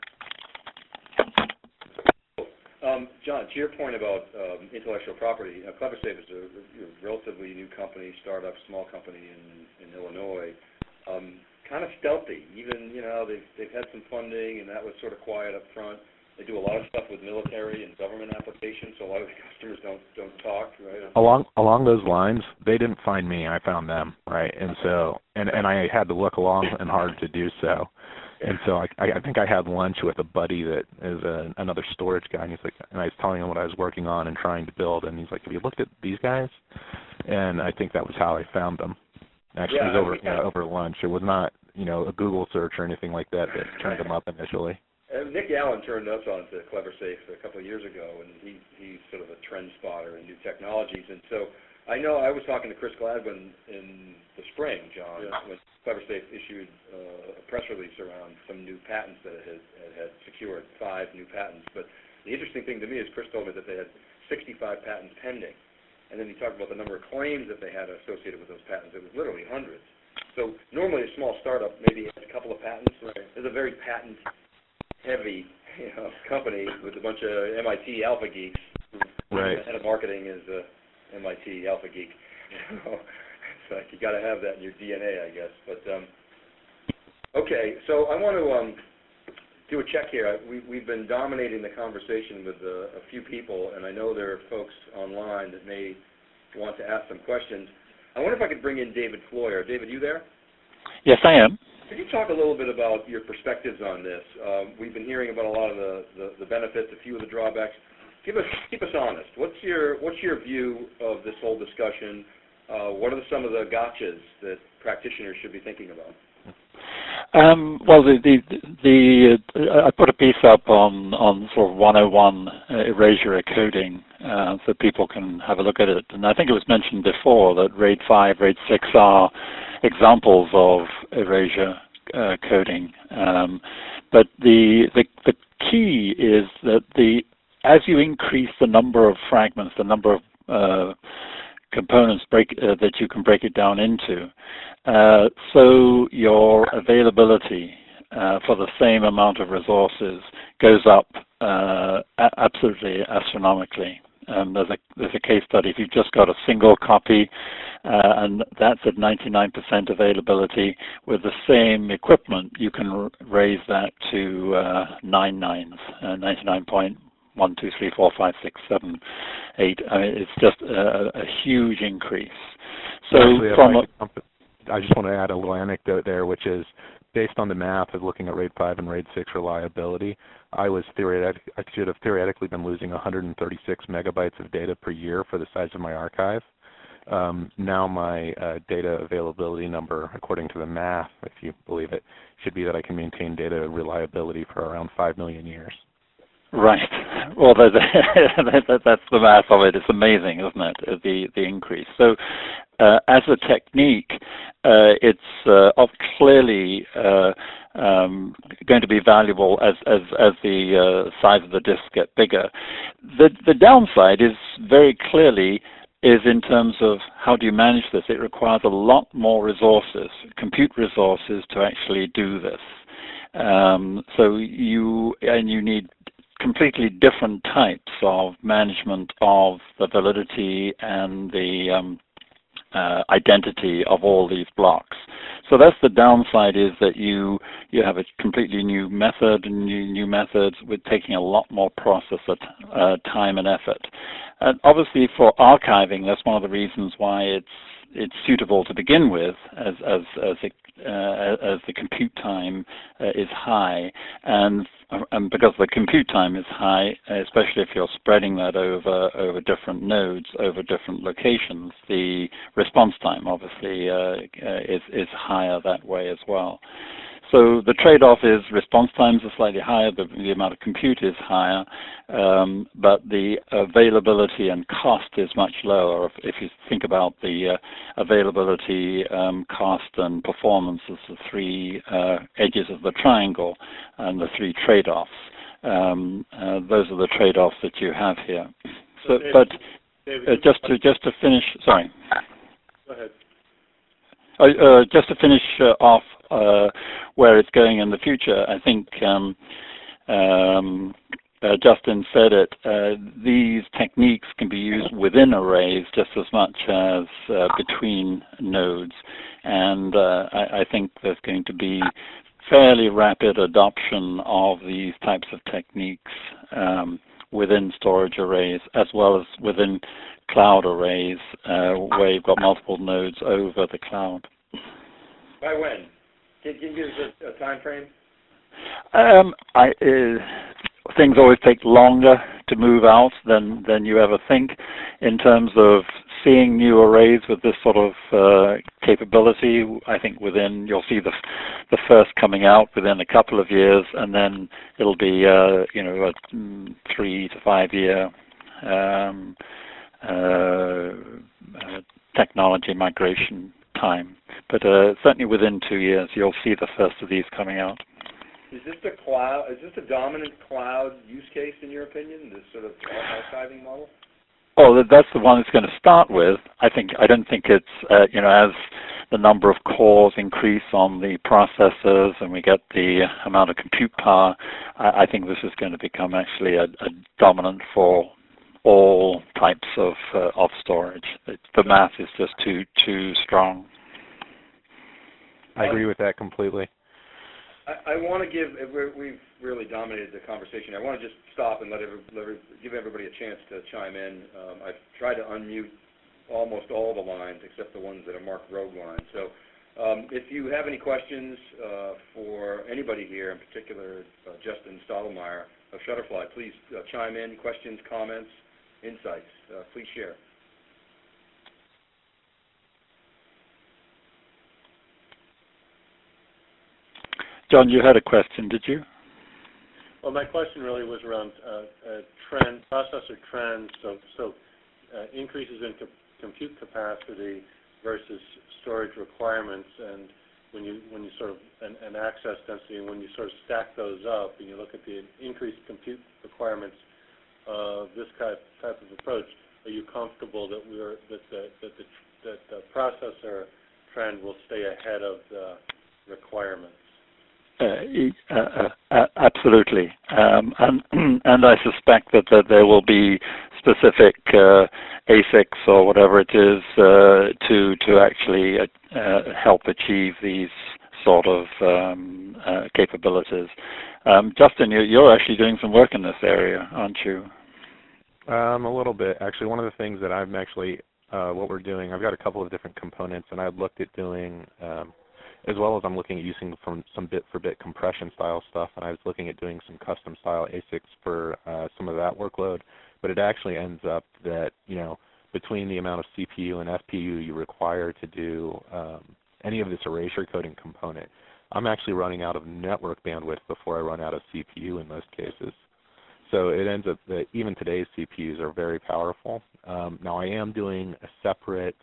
Um, John, to your point about um, intellectual property, uh, CleverSafe is a, a relatively new company, startup, small company in, in Illinois. Um, kind of stealthy. Even, you know, they've, they've had some funding, and that was sort of quiet up front. they do a lot of stuff with military and government applications, so a lot of the customers don't don't talk, right? Along along those lines, they didn't find me, I found them, right? And so, and, and I had to look long and hard to do so. And so I, I think I had lunch with a buddy that is a, another storage guy, and he's like, and I was telling him what I was working on and trying to build, and he's like, have you looked at these guys? And I think that was how I found them. Actually, Yeah, it was over, yeah. you know, over lunch. It was not, you know, a Google search or anything like that that turned them up initially. Uh, Nick Allen turned us on to CleverSafe a couple of years ago, and he, he's sort of a trend spotter in new technologies. And so I know I was talking to Chris Gladwin in the spring, John, Yeah. when CleverSafe issued uh, a press release around some new patents that it had, it had secured, five new patents. But the interesting thing to me is Chris told me that they had sixty-five patents pending. And then he talked about the number of claims that they had associated with those patents. It was literally hundreds. So normally a small startup maybe has a couple of patents. Right. There's a very patent heavy, you know, company with a bunch of M I T alpha geeks. Right. The head of marketing is a M I T alpha geek. So it's like you got to have that in your D N A, I guess. But um, okay, so I want to um, do a check here. We, we've been dominating the conversation with uh, a few people, and I know there are folks online that may want to ask some questions. I wonder if I could bring in David Floyer. David, you there? Yes, I am. Could you talk a little bit about your perspectives on this? Um, we've been hearing about a lot of the, the, the benefits, a few of the drawbacks. Give us, keep us honest. What's your, what's your view of this whole discussion? Uh, what are the, some of the gotchas that practitioners should be thinking about? Um, well, the, the, the uh, I put a piece up on, on sort of one oh one uh, erasure coding uh, so people can have a look at it. And I think it was mentioned before that RAID five, RAID six are examples of erasure uh, coding. Um, but the, the the key is that the as you increase the number of fragments, the number of uh, components break, uh, that you can break it down into, uh, so your availability uh, for the same amount of resources goes up uh, absolutely astronomically. Um, there's a there's a case study. If you've just got a single copy, uh, and that's at ninety-nine percent availability, with the same equipment, you can r raise that to uh, nine nines, uh, ninety-nine point one, two, three, four, five, six, seven, eight. I mean, it's just a, a huge increase. So Actually, from I, could, I just want to add a little anecdote there, which is based on the math of looking at RAID five and RAID six reliability. I was theoretic, I should have theoretically been losing one hundred thirty-six megabytes of data per year for the size of my archive. Um, now my uh, data availability number, according to the math, if you believe it, should be that I can maintain data reliability for around five million years. Right. Well, that's the math of it. It's amazing, isn't it, the, the increase. So uh, as a technique, uh, it's uh, clearly uh, um, going to be valuable as, as, as the uh, size of the disks get bigger. The, the downside is very clearly is in terms of how do you manage this. It requires a lot more resources, compute resources, to actually do this. Um, so you, and you need completely different types of management of the validity and the um, uh, identity of all these blocks. So that's the downside, is that you you have a completely new method and new, new methods with taking a lot more processor uh, time and effort. And obviously for archiving, that's one of the reasons why it's it's suitable to begin with, as as as, it, uh, as the compute time uh, is high, and and because the compute time is high, especially if you're spreading that over over different nodes, over different locations, the response time obviously uh, uh, is is higher that way as well. So the trade-off is response times are slightly higher, the, the amount of compute is higher, um, but the availability and cost is much lower. If, if you think about the uh, availability, um, cost, and performance as the three uh, edges of the triangle and the three trade-offs, um, uh, those are the trade-offs that you have here. So, David, but David, uh, just to just to finish, sorry. Go ahead. Uh, uh, just to finish uh, off uh, where it's going in the future, I think um, um, uh, Justin said it, uh, these techniques can be used within arrays just as much as uh, between nodes. And uh, I, I think there's going to be fairly rapid adoption of these types of techniques um, within storage arrays as well as within cloud arrays uh, where you've got multiple nodes over the cloud. By when? Can, can you give us a, a time frame? Um, I, uh, things always take longer to move out than, than you ever think in terms of seeing new arrays with this sort of uh, capability. I think within, you'll see the, the first coming out within a couple of years, and then it'll be, uh, you know, a mm, three to five year um, uh, uh, technology migration time. But uh, certainly within two years, you'll see the first of these coming out. Is this the cloud? Is this a dominant cloud use case in your opinion? This sort of archiving model? Oh, that's the one it's going to start with. I think I don't think it's uh, you know, as the number of cores increase on the processors and we get the amount of compute power, I, I think this is going to become actually a, a dominant for all types of uh, of storage. It, the math is just too too strong. I agree with that completely. I, I want to give, we're, we've really dominated the conversation. I want to just stop and let, every, let every, give everybody a chance to chime in. Um, I've tried to unmute almost all the lines except the ones that are marked rogue lines. So um, if you have any questions uh, for anybody here, in particular uh, Justin Stottlemyre of Shutterfly, please uh, chime in, questions, comments, insights. Uh, please share. John, you had a question, did you? Well, my question really was around uh, uh, trend, processor trends, so, so uh, increases in co compute capacity versus storage requirements, and when you when you sort of and, and access density, and when you sort of stack those up, and you look at the increased compute requirements of this type type of approach, are you comfortable that we're that the that the that the processor trend will stay ahead of the requirements? Uh, uh, uh, absolutely, um, and and I suspect that, that there will be specific uh, A S I Cs or whatever it is uh, to to actually uh, uh, help achieve these sort of um, uh, capabilities. Um, Justin, you, you're actually doing some work in this area, aren't you? Um, a little bit, actually. One of the things that I'm actually uh, what we're doing, I've got a couple of different components, and I've looked at doing. Um, as well as I'm looking at using from some bit-for-bit compression style stuff, and I was looking at doing some custom style A S I Cs for uh, some of that workload. But it actually ends up that, you know, between the amount of C P U and F P U you require to do um, any of this erasure coding component, I'm actually running out of network bandwidth before I run out of C P U in most cases. So it ends up that even today's C P Us are very powerful. Um, now I am doing a separate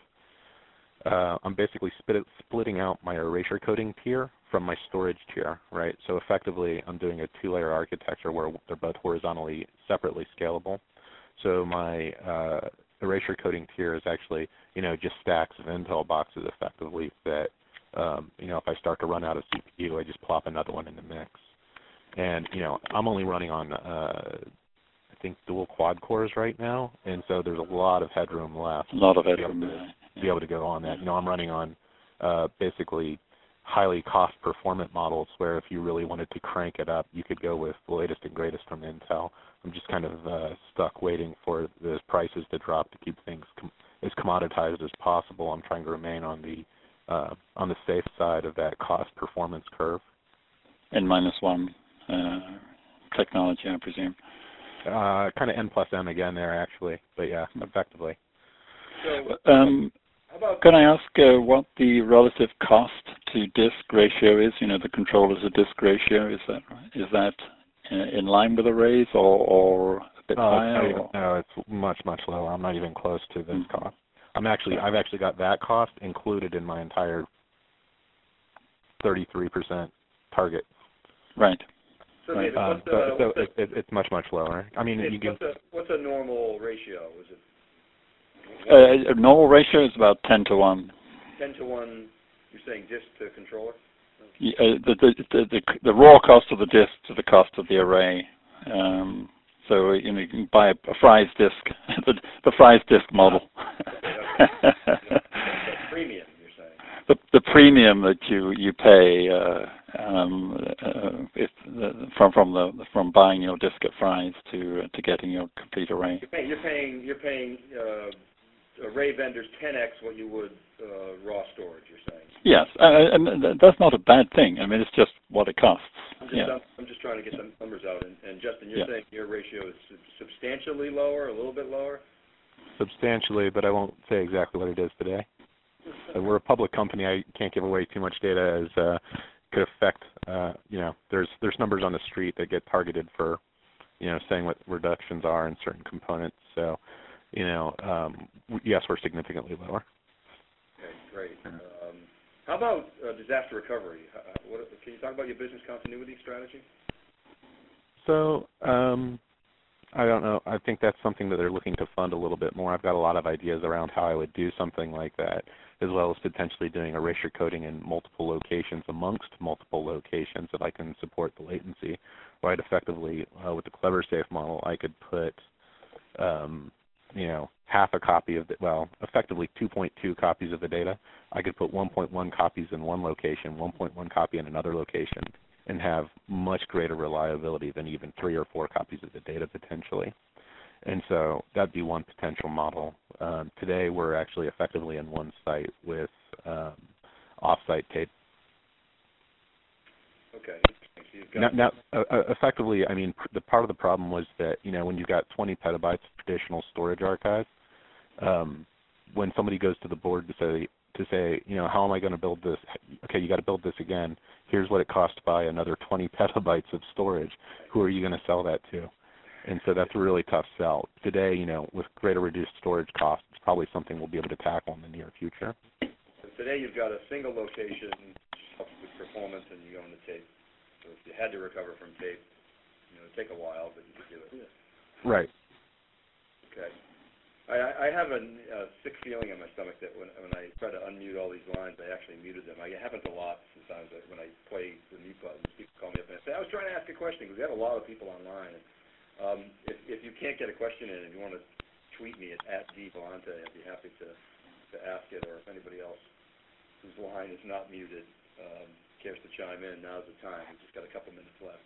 Uh, I'm basically split, splitting out my erasure coding tier from my storage tier, right? So effectively, I'm doing a two-layer architecture where they're both horizontally separately scalable. So my uh, erasure coding tier is actually, you know, just stacks of Intel boxes effectively that, um, you know, if I start to run out of C P U, I just plop another one in the mix. And, you know, I'm only running on, uh, I think, dual quad cores right now, and so there's a lot of headroom left. A lot of headroom there. Be able to go on that. You know, I'm running on uh, basically highly cost performant models where if you really wanted to crank it up, you could go with the latest and greatest from Intel. I'm just kind of uh, stuck waiting for the prices to drop to keep things com as commoditized as possible. I'm trying to remain on the uh, on the safe side of that cost performance curve. N minus one uh, technology, I presume. Uh, kind of N plus M again there actually, but yeah, effectively. So, um, how about can I ask uh, what the relative cost to disk ratio is? You know, the controller to disk ratio, is that is that uh, in line with arrays or, or a bit no, higher? It's or? no, it's much, much lower. I'm not even close to this Mm-hmm. cost. I'm actually, I've actually got that cost included in my entire thirty-three percent target. Right. so, right. David, Um, what's, so uh, so what's, it, it, it's much, much lower. I mean, a, you can. what's, a, what's a normal ratio? Is it Uh, a normal ratio is about ten to one. ten to one? You're saying disk to controller? Yeah, uh, the, the, the, the, the raw cost of the disk to the cost of the array. Um, so you know, you can buy a, a Fry's disk, the, the Fry's disk model. Okay, okay. The premium, you're saying? the, the premium that you you pay uh, um, uh, if the, from from the from buying your disk at Fry's to to getting your complete array. You're paying you're paying, you're paying uh, array vendors ten x what you would uh, raw storage. You're saying? Yes, uh, and that's not a bad thing. I mean, it's just what it costs. I'm just, Yeah. I'm, I'm just trying to get some numbers out. And, and Justin, you're Yeah. saying your ratio is sub- substantially lower, a little bit lower? Substantially, but I won't say exactly what it is today. Uh, we're a public company. I can't give away too much data as uh, could affect, uh, you know, there's there's numbers on the street that get targeted for, you know, saying what reductions are in certain components. So, you know, um, w- yes, we're significantly lower. Okay, great. Um, how about uh, disaster recovery? Uh, what, can you talk about your business continuity strategy? So, um, I don't know. I think that's something that they're looking to fund a little bit more. I've got a lot of ideas around how I would do something like that, as well as potentially doing erasure coding in multiple locations amongst multiple locations that I can support the latency. Right, effectively, uh, with the CleverSafe model, I could put, um, you know, half a copy of the, well, effectively two point two copies of the data. I could put one point one copies in one location, one point one copy in another location, and have much greater reliability than even three or four copies of the data potentially. And so that'd be one potential model. Um, today we're actually effectively in one site with um, off-site tape. Okay. So you've Now, got now uh, uh, effectively, I mean, pr- the part of the problem was that, you know, when you've got twenty petabytes of traditional storage archive, um, when somebody goes to the board to say, to say, you know, how am I going to build this? Okay, you got to build this again. Here's what it costs to buy another twenty petabytes of storage. Who are you going to sell that to? And so that's a really tough sell. Today, you know, with greater reduced storage costs, it's probably something we'll be able to tackle in the near future. So today you've got a single location helps with performance, and you go into tape. So if you had to recover from tape, you know, it'd take a while, but you could do it. Right. Okay. I, I I have a, a sick feeling in my stomach that when, when I try to unmute all these lines, I actually muted them. I, it happens a lot sometimes that when I play the mute buttons, people call me up and say, I was trying to ask a question, because we have a lot of people online. And, um, if, if you can't get a question in and you want to tweet me at, at dvolante, I'd be happy to, to ask it, or if anybody else whose line is not muted um, cares to chime in, now's the time. We've just got a couple minutes left.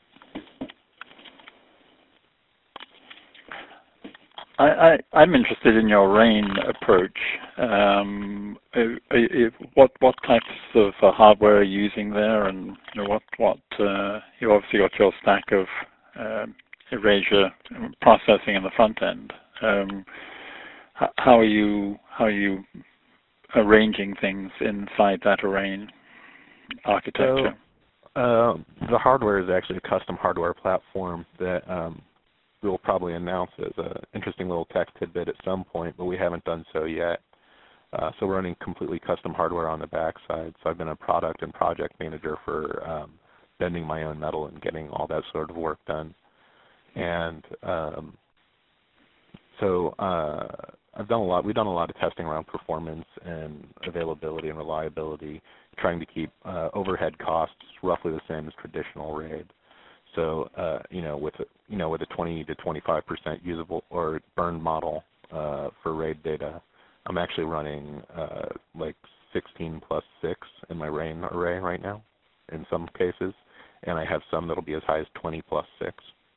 I, I, I'm interested in your RAIN approach. Um, uh, uh, what what types of uh, hardware are you using there, and you know, what what uh, you obviously got your stack of um, erasure processing in the front end. Um, h- how are you how are you arranging things inside that RAIN architecture? So, uh, the hardware is actually a custom hardware platform that um, we'll probably announce as an interesting little tech tidbit at some point, but we haven't done so yet. Uh, so we're running completely custom hardware on the backside. So I've been a product and project manager for um, bending my own metal and getting all that sort of work done. And um, so uh, I've done a lot. We've done a lot of testing around performance and availability and reliability, trying to keep uh, overhead costs roughly the same as traditional RAID. So uh, you know, with a, you know, with a twenty to twenty-five percent usable or burned model uh, for RAID data, I'm actually running uh, like sixteen plus six in my RAIN array right now, in some cases, and I have some that'll be as high as twenty plus six.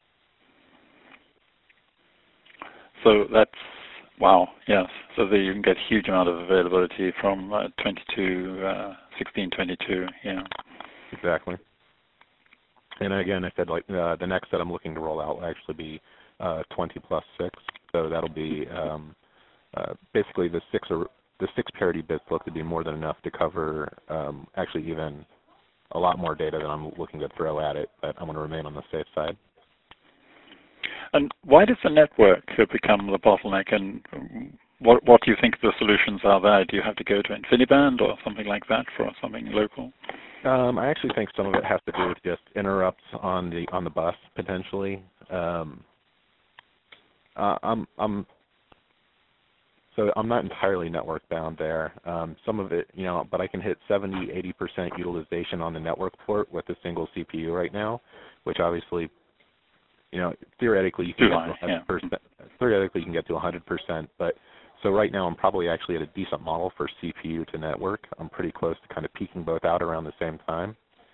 So that's, wow, yes. So that you can get huge amount of availability from uh, twenty-two, uh, sixteen twenty-two, yeah. Exactly. And again, I said like uh, the next that I'm looking to roll out will actually be uh, twenty plus six. So that'll be um, uh, basically the six or the six parity bits look to be more than enough to cover um, actually even a lot more data than I'm looking to throw at it. But I'm going to remain on the safe side. And why does the network become the bottleneck, and what, what do you think the solutions are there? Do you have to go to InfiniBand or something like that for something local? Um, I actually think some of it has to do with just interrupts on the on the bus potentially. Um, uh, I'm I'm so I'm not entirely network bound there. Um, some of it, you know, but I can hit seventy, eighty percent utilization on the network port with a single C P U right now, which obviously, you know, theoretically you can get to one hundred percent. Yeah. Theoretically you can get to one hundred percent, but so right now I'm probably actually at a decent model for C P U to network. I'm pretty close to kind of peaking both out around the same time.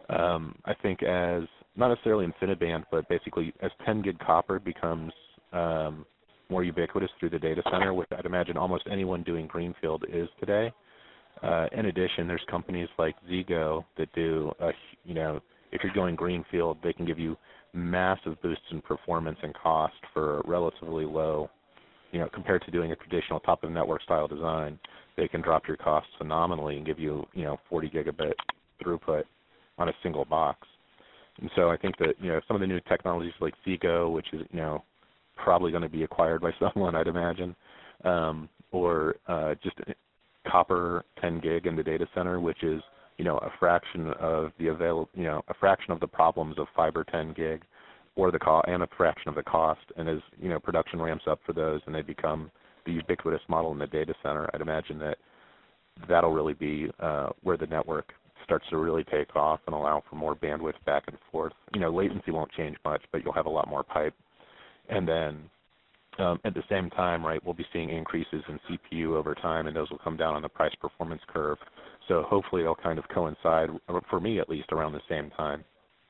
Um, I think as, not necessarily InfiniBand, but basically as ten gig copper becomes um, more ubiquitous through the data center, which I'd imagine almost anyone doing greenfield is today. Uh, in addition, there's companies like ZeeGo that do, a, you know, if you're going greenfield, they can give you massive boosts in performance and cost for relatively low, you know, compared to doing a traditional top-of-network style design. They can drop your costs phenomenally and give you, you know, forty gigabit throughput on a single box. And so I think that, you know, some of the new technologies like ZeeGo, which is, you know, probably going to be acquired by someone, I'd imagine, um, or uh, just copper ten gig in the data center, which is, you know, a fraction of the avail, you know, a fraction of the problems of fiber ten gig, or the cost, and a fraction of the cost. And as, you know, production ramps up for those and they become the ubiquitous model in the data center, I'd imagine that that'll really be uh, where the network starts to really take off and allow for more bandwidth back and forth. You know, latency won't change much, but you'll have a lot more pipe. And then um, at the same time, right, we'll be seeing increases in C P U over time, and those will come down on the price performance curve. So hopefully it'll kind of coincide, for me at least, around the same time.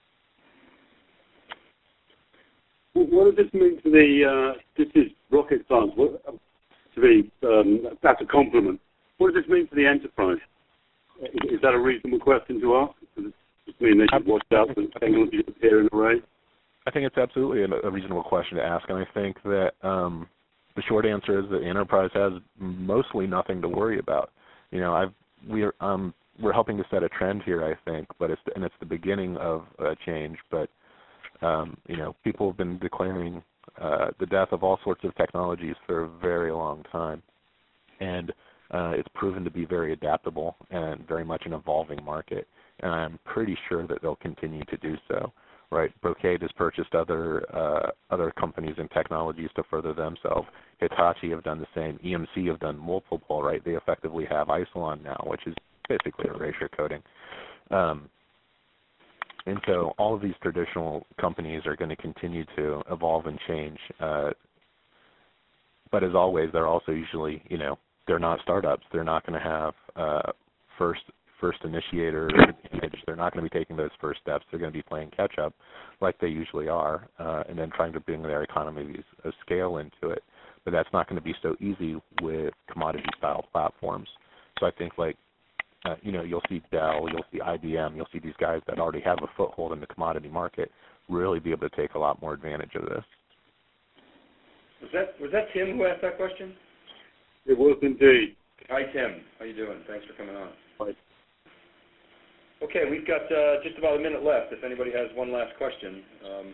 What does this mean to the, uh, this is rocket science, what, to be, um, that's a compliment. What does this mean for the enterprise? Is, is that a reasonable question to ask? Does it mean they should watch out for technology to appear in array? I think it's absolutely a, a reasonable question to ask, and I think that um, the short answer is that the enterprise has mostly nothing to worry about. You know, I've, we're, um, we're helping to set a trend here, I think, but it's, and it's the beginning of a change, but Um, you know, people have been declaring uh, the death of all sorts of technologies for a very long time, and uh, it's proven to be very adaptable and very much an evolving market. And I'm pretty sure that they'll continue to do so. Right? Brocade has purchased other uh, other companies and technologies to further themselves. Hitachi have done the same. E M C have done multiple. Right? They effectively have Isilon now, which is basically erasure coding. Um, And so all of these traditional companies are going to continue to evolve and change. Uh, but as always, they're also usually, you know, they're not startups. They're not going to have uh, first first initiator advantage. They're not going to be taking those first steps. They're going to be playing catch up like they usually are, uh, and then trying to bring their economies of scale into it. But that's not going to be so easy with commodity style platforms. So I think like Uh, you know, you'll see Dell, you'll see I B M, you'll see these guys that already have a foothold in the commodity market really be able to take a lot more advantage of this. Was that was that Tim who asked that question? It was indeed. Hi, Tim. How you doing? Thanks for coming on. Hi. Okay, we've got uh, just about a minute left. If anybody has one last question, um,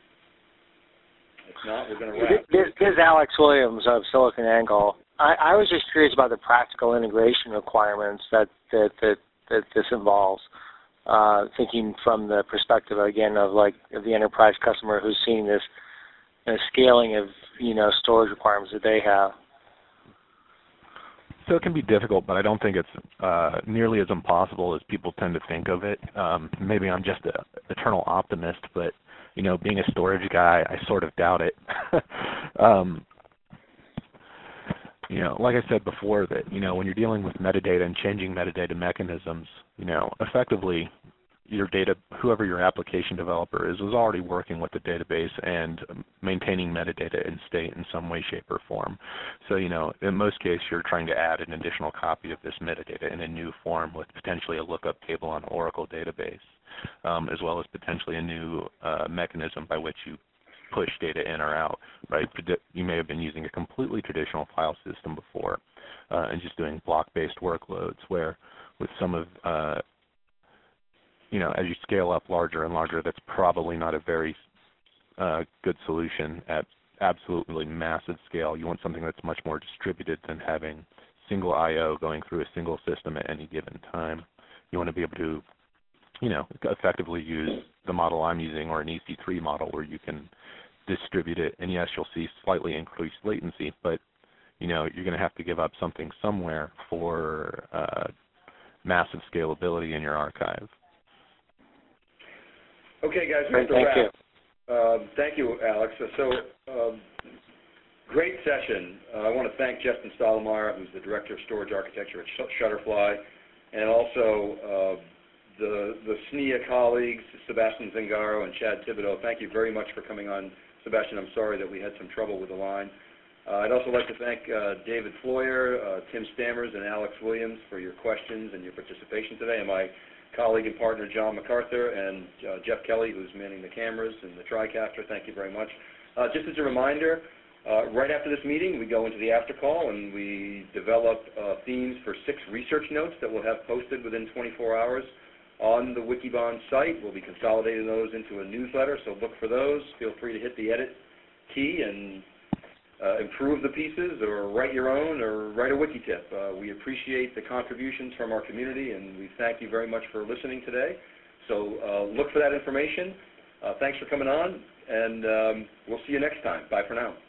if not, we're going to wrap. This, this is Alex Williams of SiliconANGLE. I, I was just curious about the practical integration requirements that that that, that this involves. Uh, thinking from the perspective again of like of the enterprise customer who's seeing this uh, scaling of you know storage requirements that they have. So it can be difficult, but I don't think it's uh, nearly as impossible as people tend to think of it. Um, maybe I'm just an eternal optimist, but you know, being a storage guy, I sort of doubt it. um, You know, like I said before, that, you know, when you're dealing with metadata and changing metadata mechanisms, you know, effectively your data, whoever your application developer is, was already working with the database and maintaining metadata in state in some way, shape, or form. So, you know, in most cases, you're trying to add an additional copy of this metadata in a new form with potentially a lookup table on Oracle database, um, as well as potentially a new uh, mechanism by which you push data in or out, right? You may have been using a completely traditional file system before uh, and just doing block-based workloads where with some of, uh, you know, as you scale up larger and larger, that's probably not a very uh, good solution at absolutely massive scale. You want something that's much more distributed than having single I O going through a single system at any given time. You want to be able to, you know, effectively use the model I'm using or an E C three model where you can distribute it, and yes, you'll see slightly increased latency, but you know you're going to have to give up something somewhere for uh, massive scalability in your archive. Okay, guys, we have to Thank wrap. you. Uh, thank you, Alex. So, um, great session. Uh, I want to thank Justin Stottlemyre, who's the Director of Storage Architecture at Sh Shutterfly, and also uh, the, the S N E A colleagues, Sebastian Zingaro and Chad Thibodeau, thank you very much for coming on. Sebastian, I'm sorry that we had some trouble with the line. Uh, I'd also like to thank uh, David Floyer, uh, Tim Stammers, and Alex Williams for your questions and your participation today, and my colleague and partner John MacArthur and uh, Jeff Kelly, who's manning the cameras and the TriCaster. Thank you very much. Uh, just as a reminder, uh, right after this meeting, we go into the after call and we develop uh, themes for six research notes that we'll have posted within twenty-four hours on the Wikibon site. We'll be consolidating those into a newsletter, so look for those. Feel free to hit the edit key and uh, improve the pieces or write your own or write a wiki tip. Uh, we appreciate the contributions from our community, and we thank you very much for listening today. So uh, look for that information. Uh, thanks for coming on, and um, we'll see you next time. Bye for now.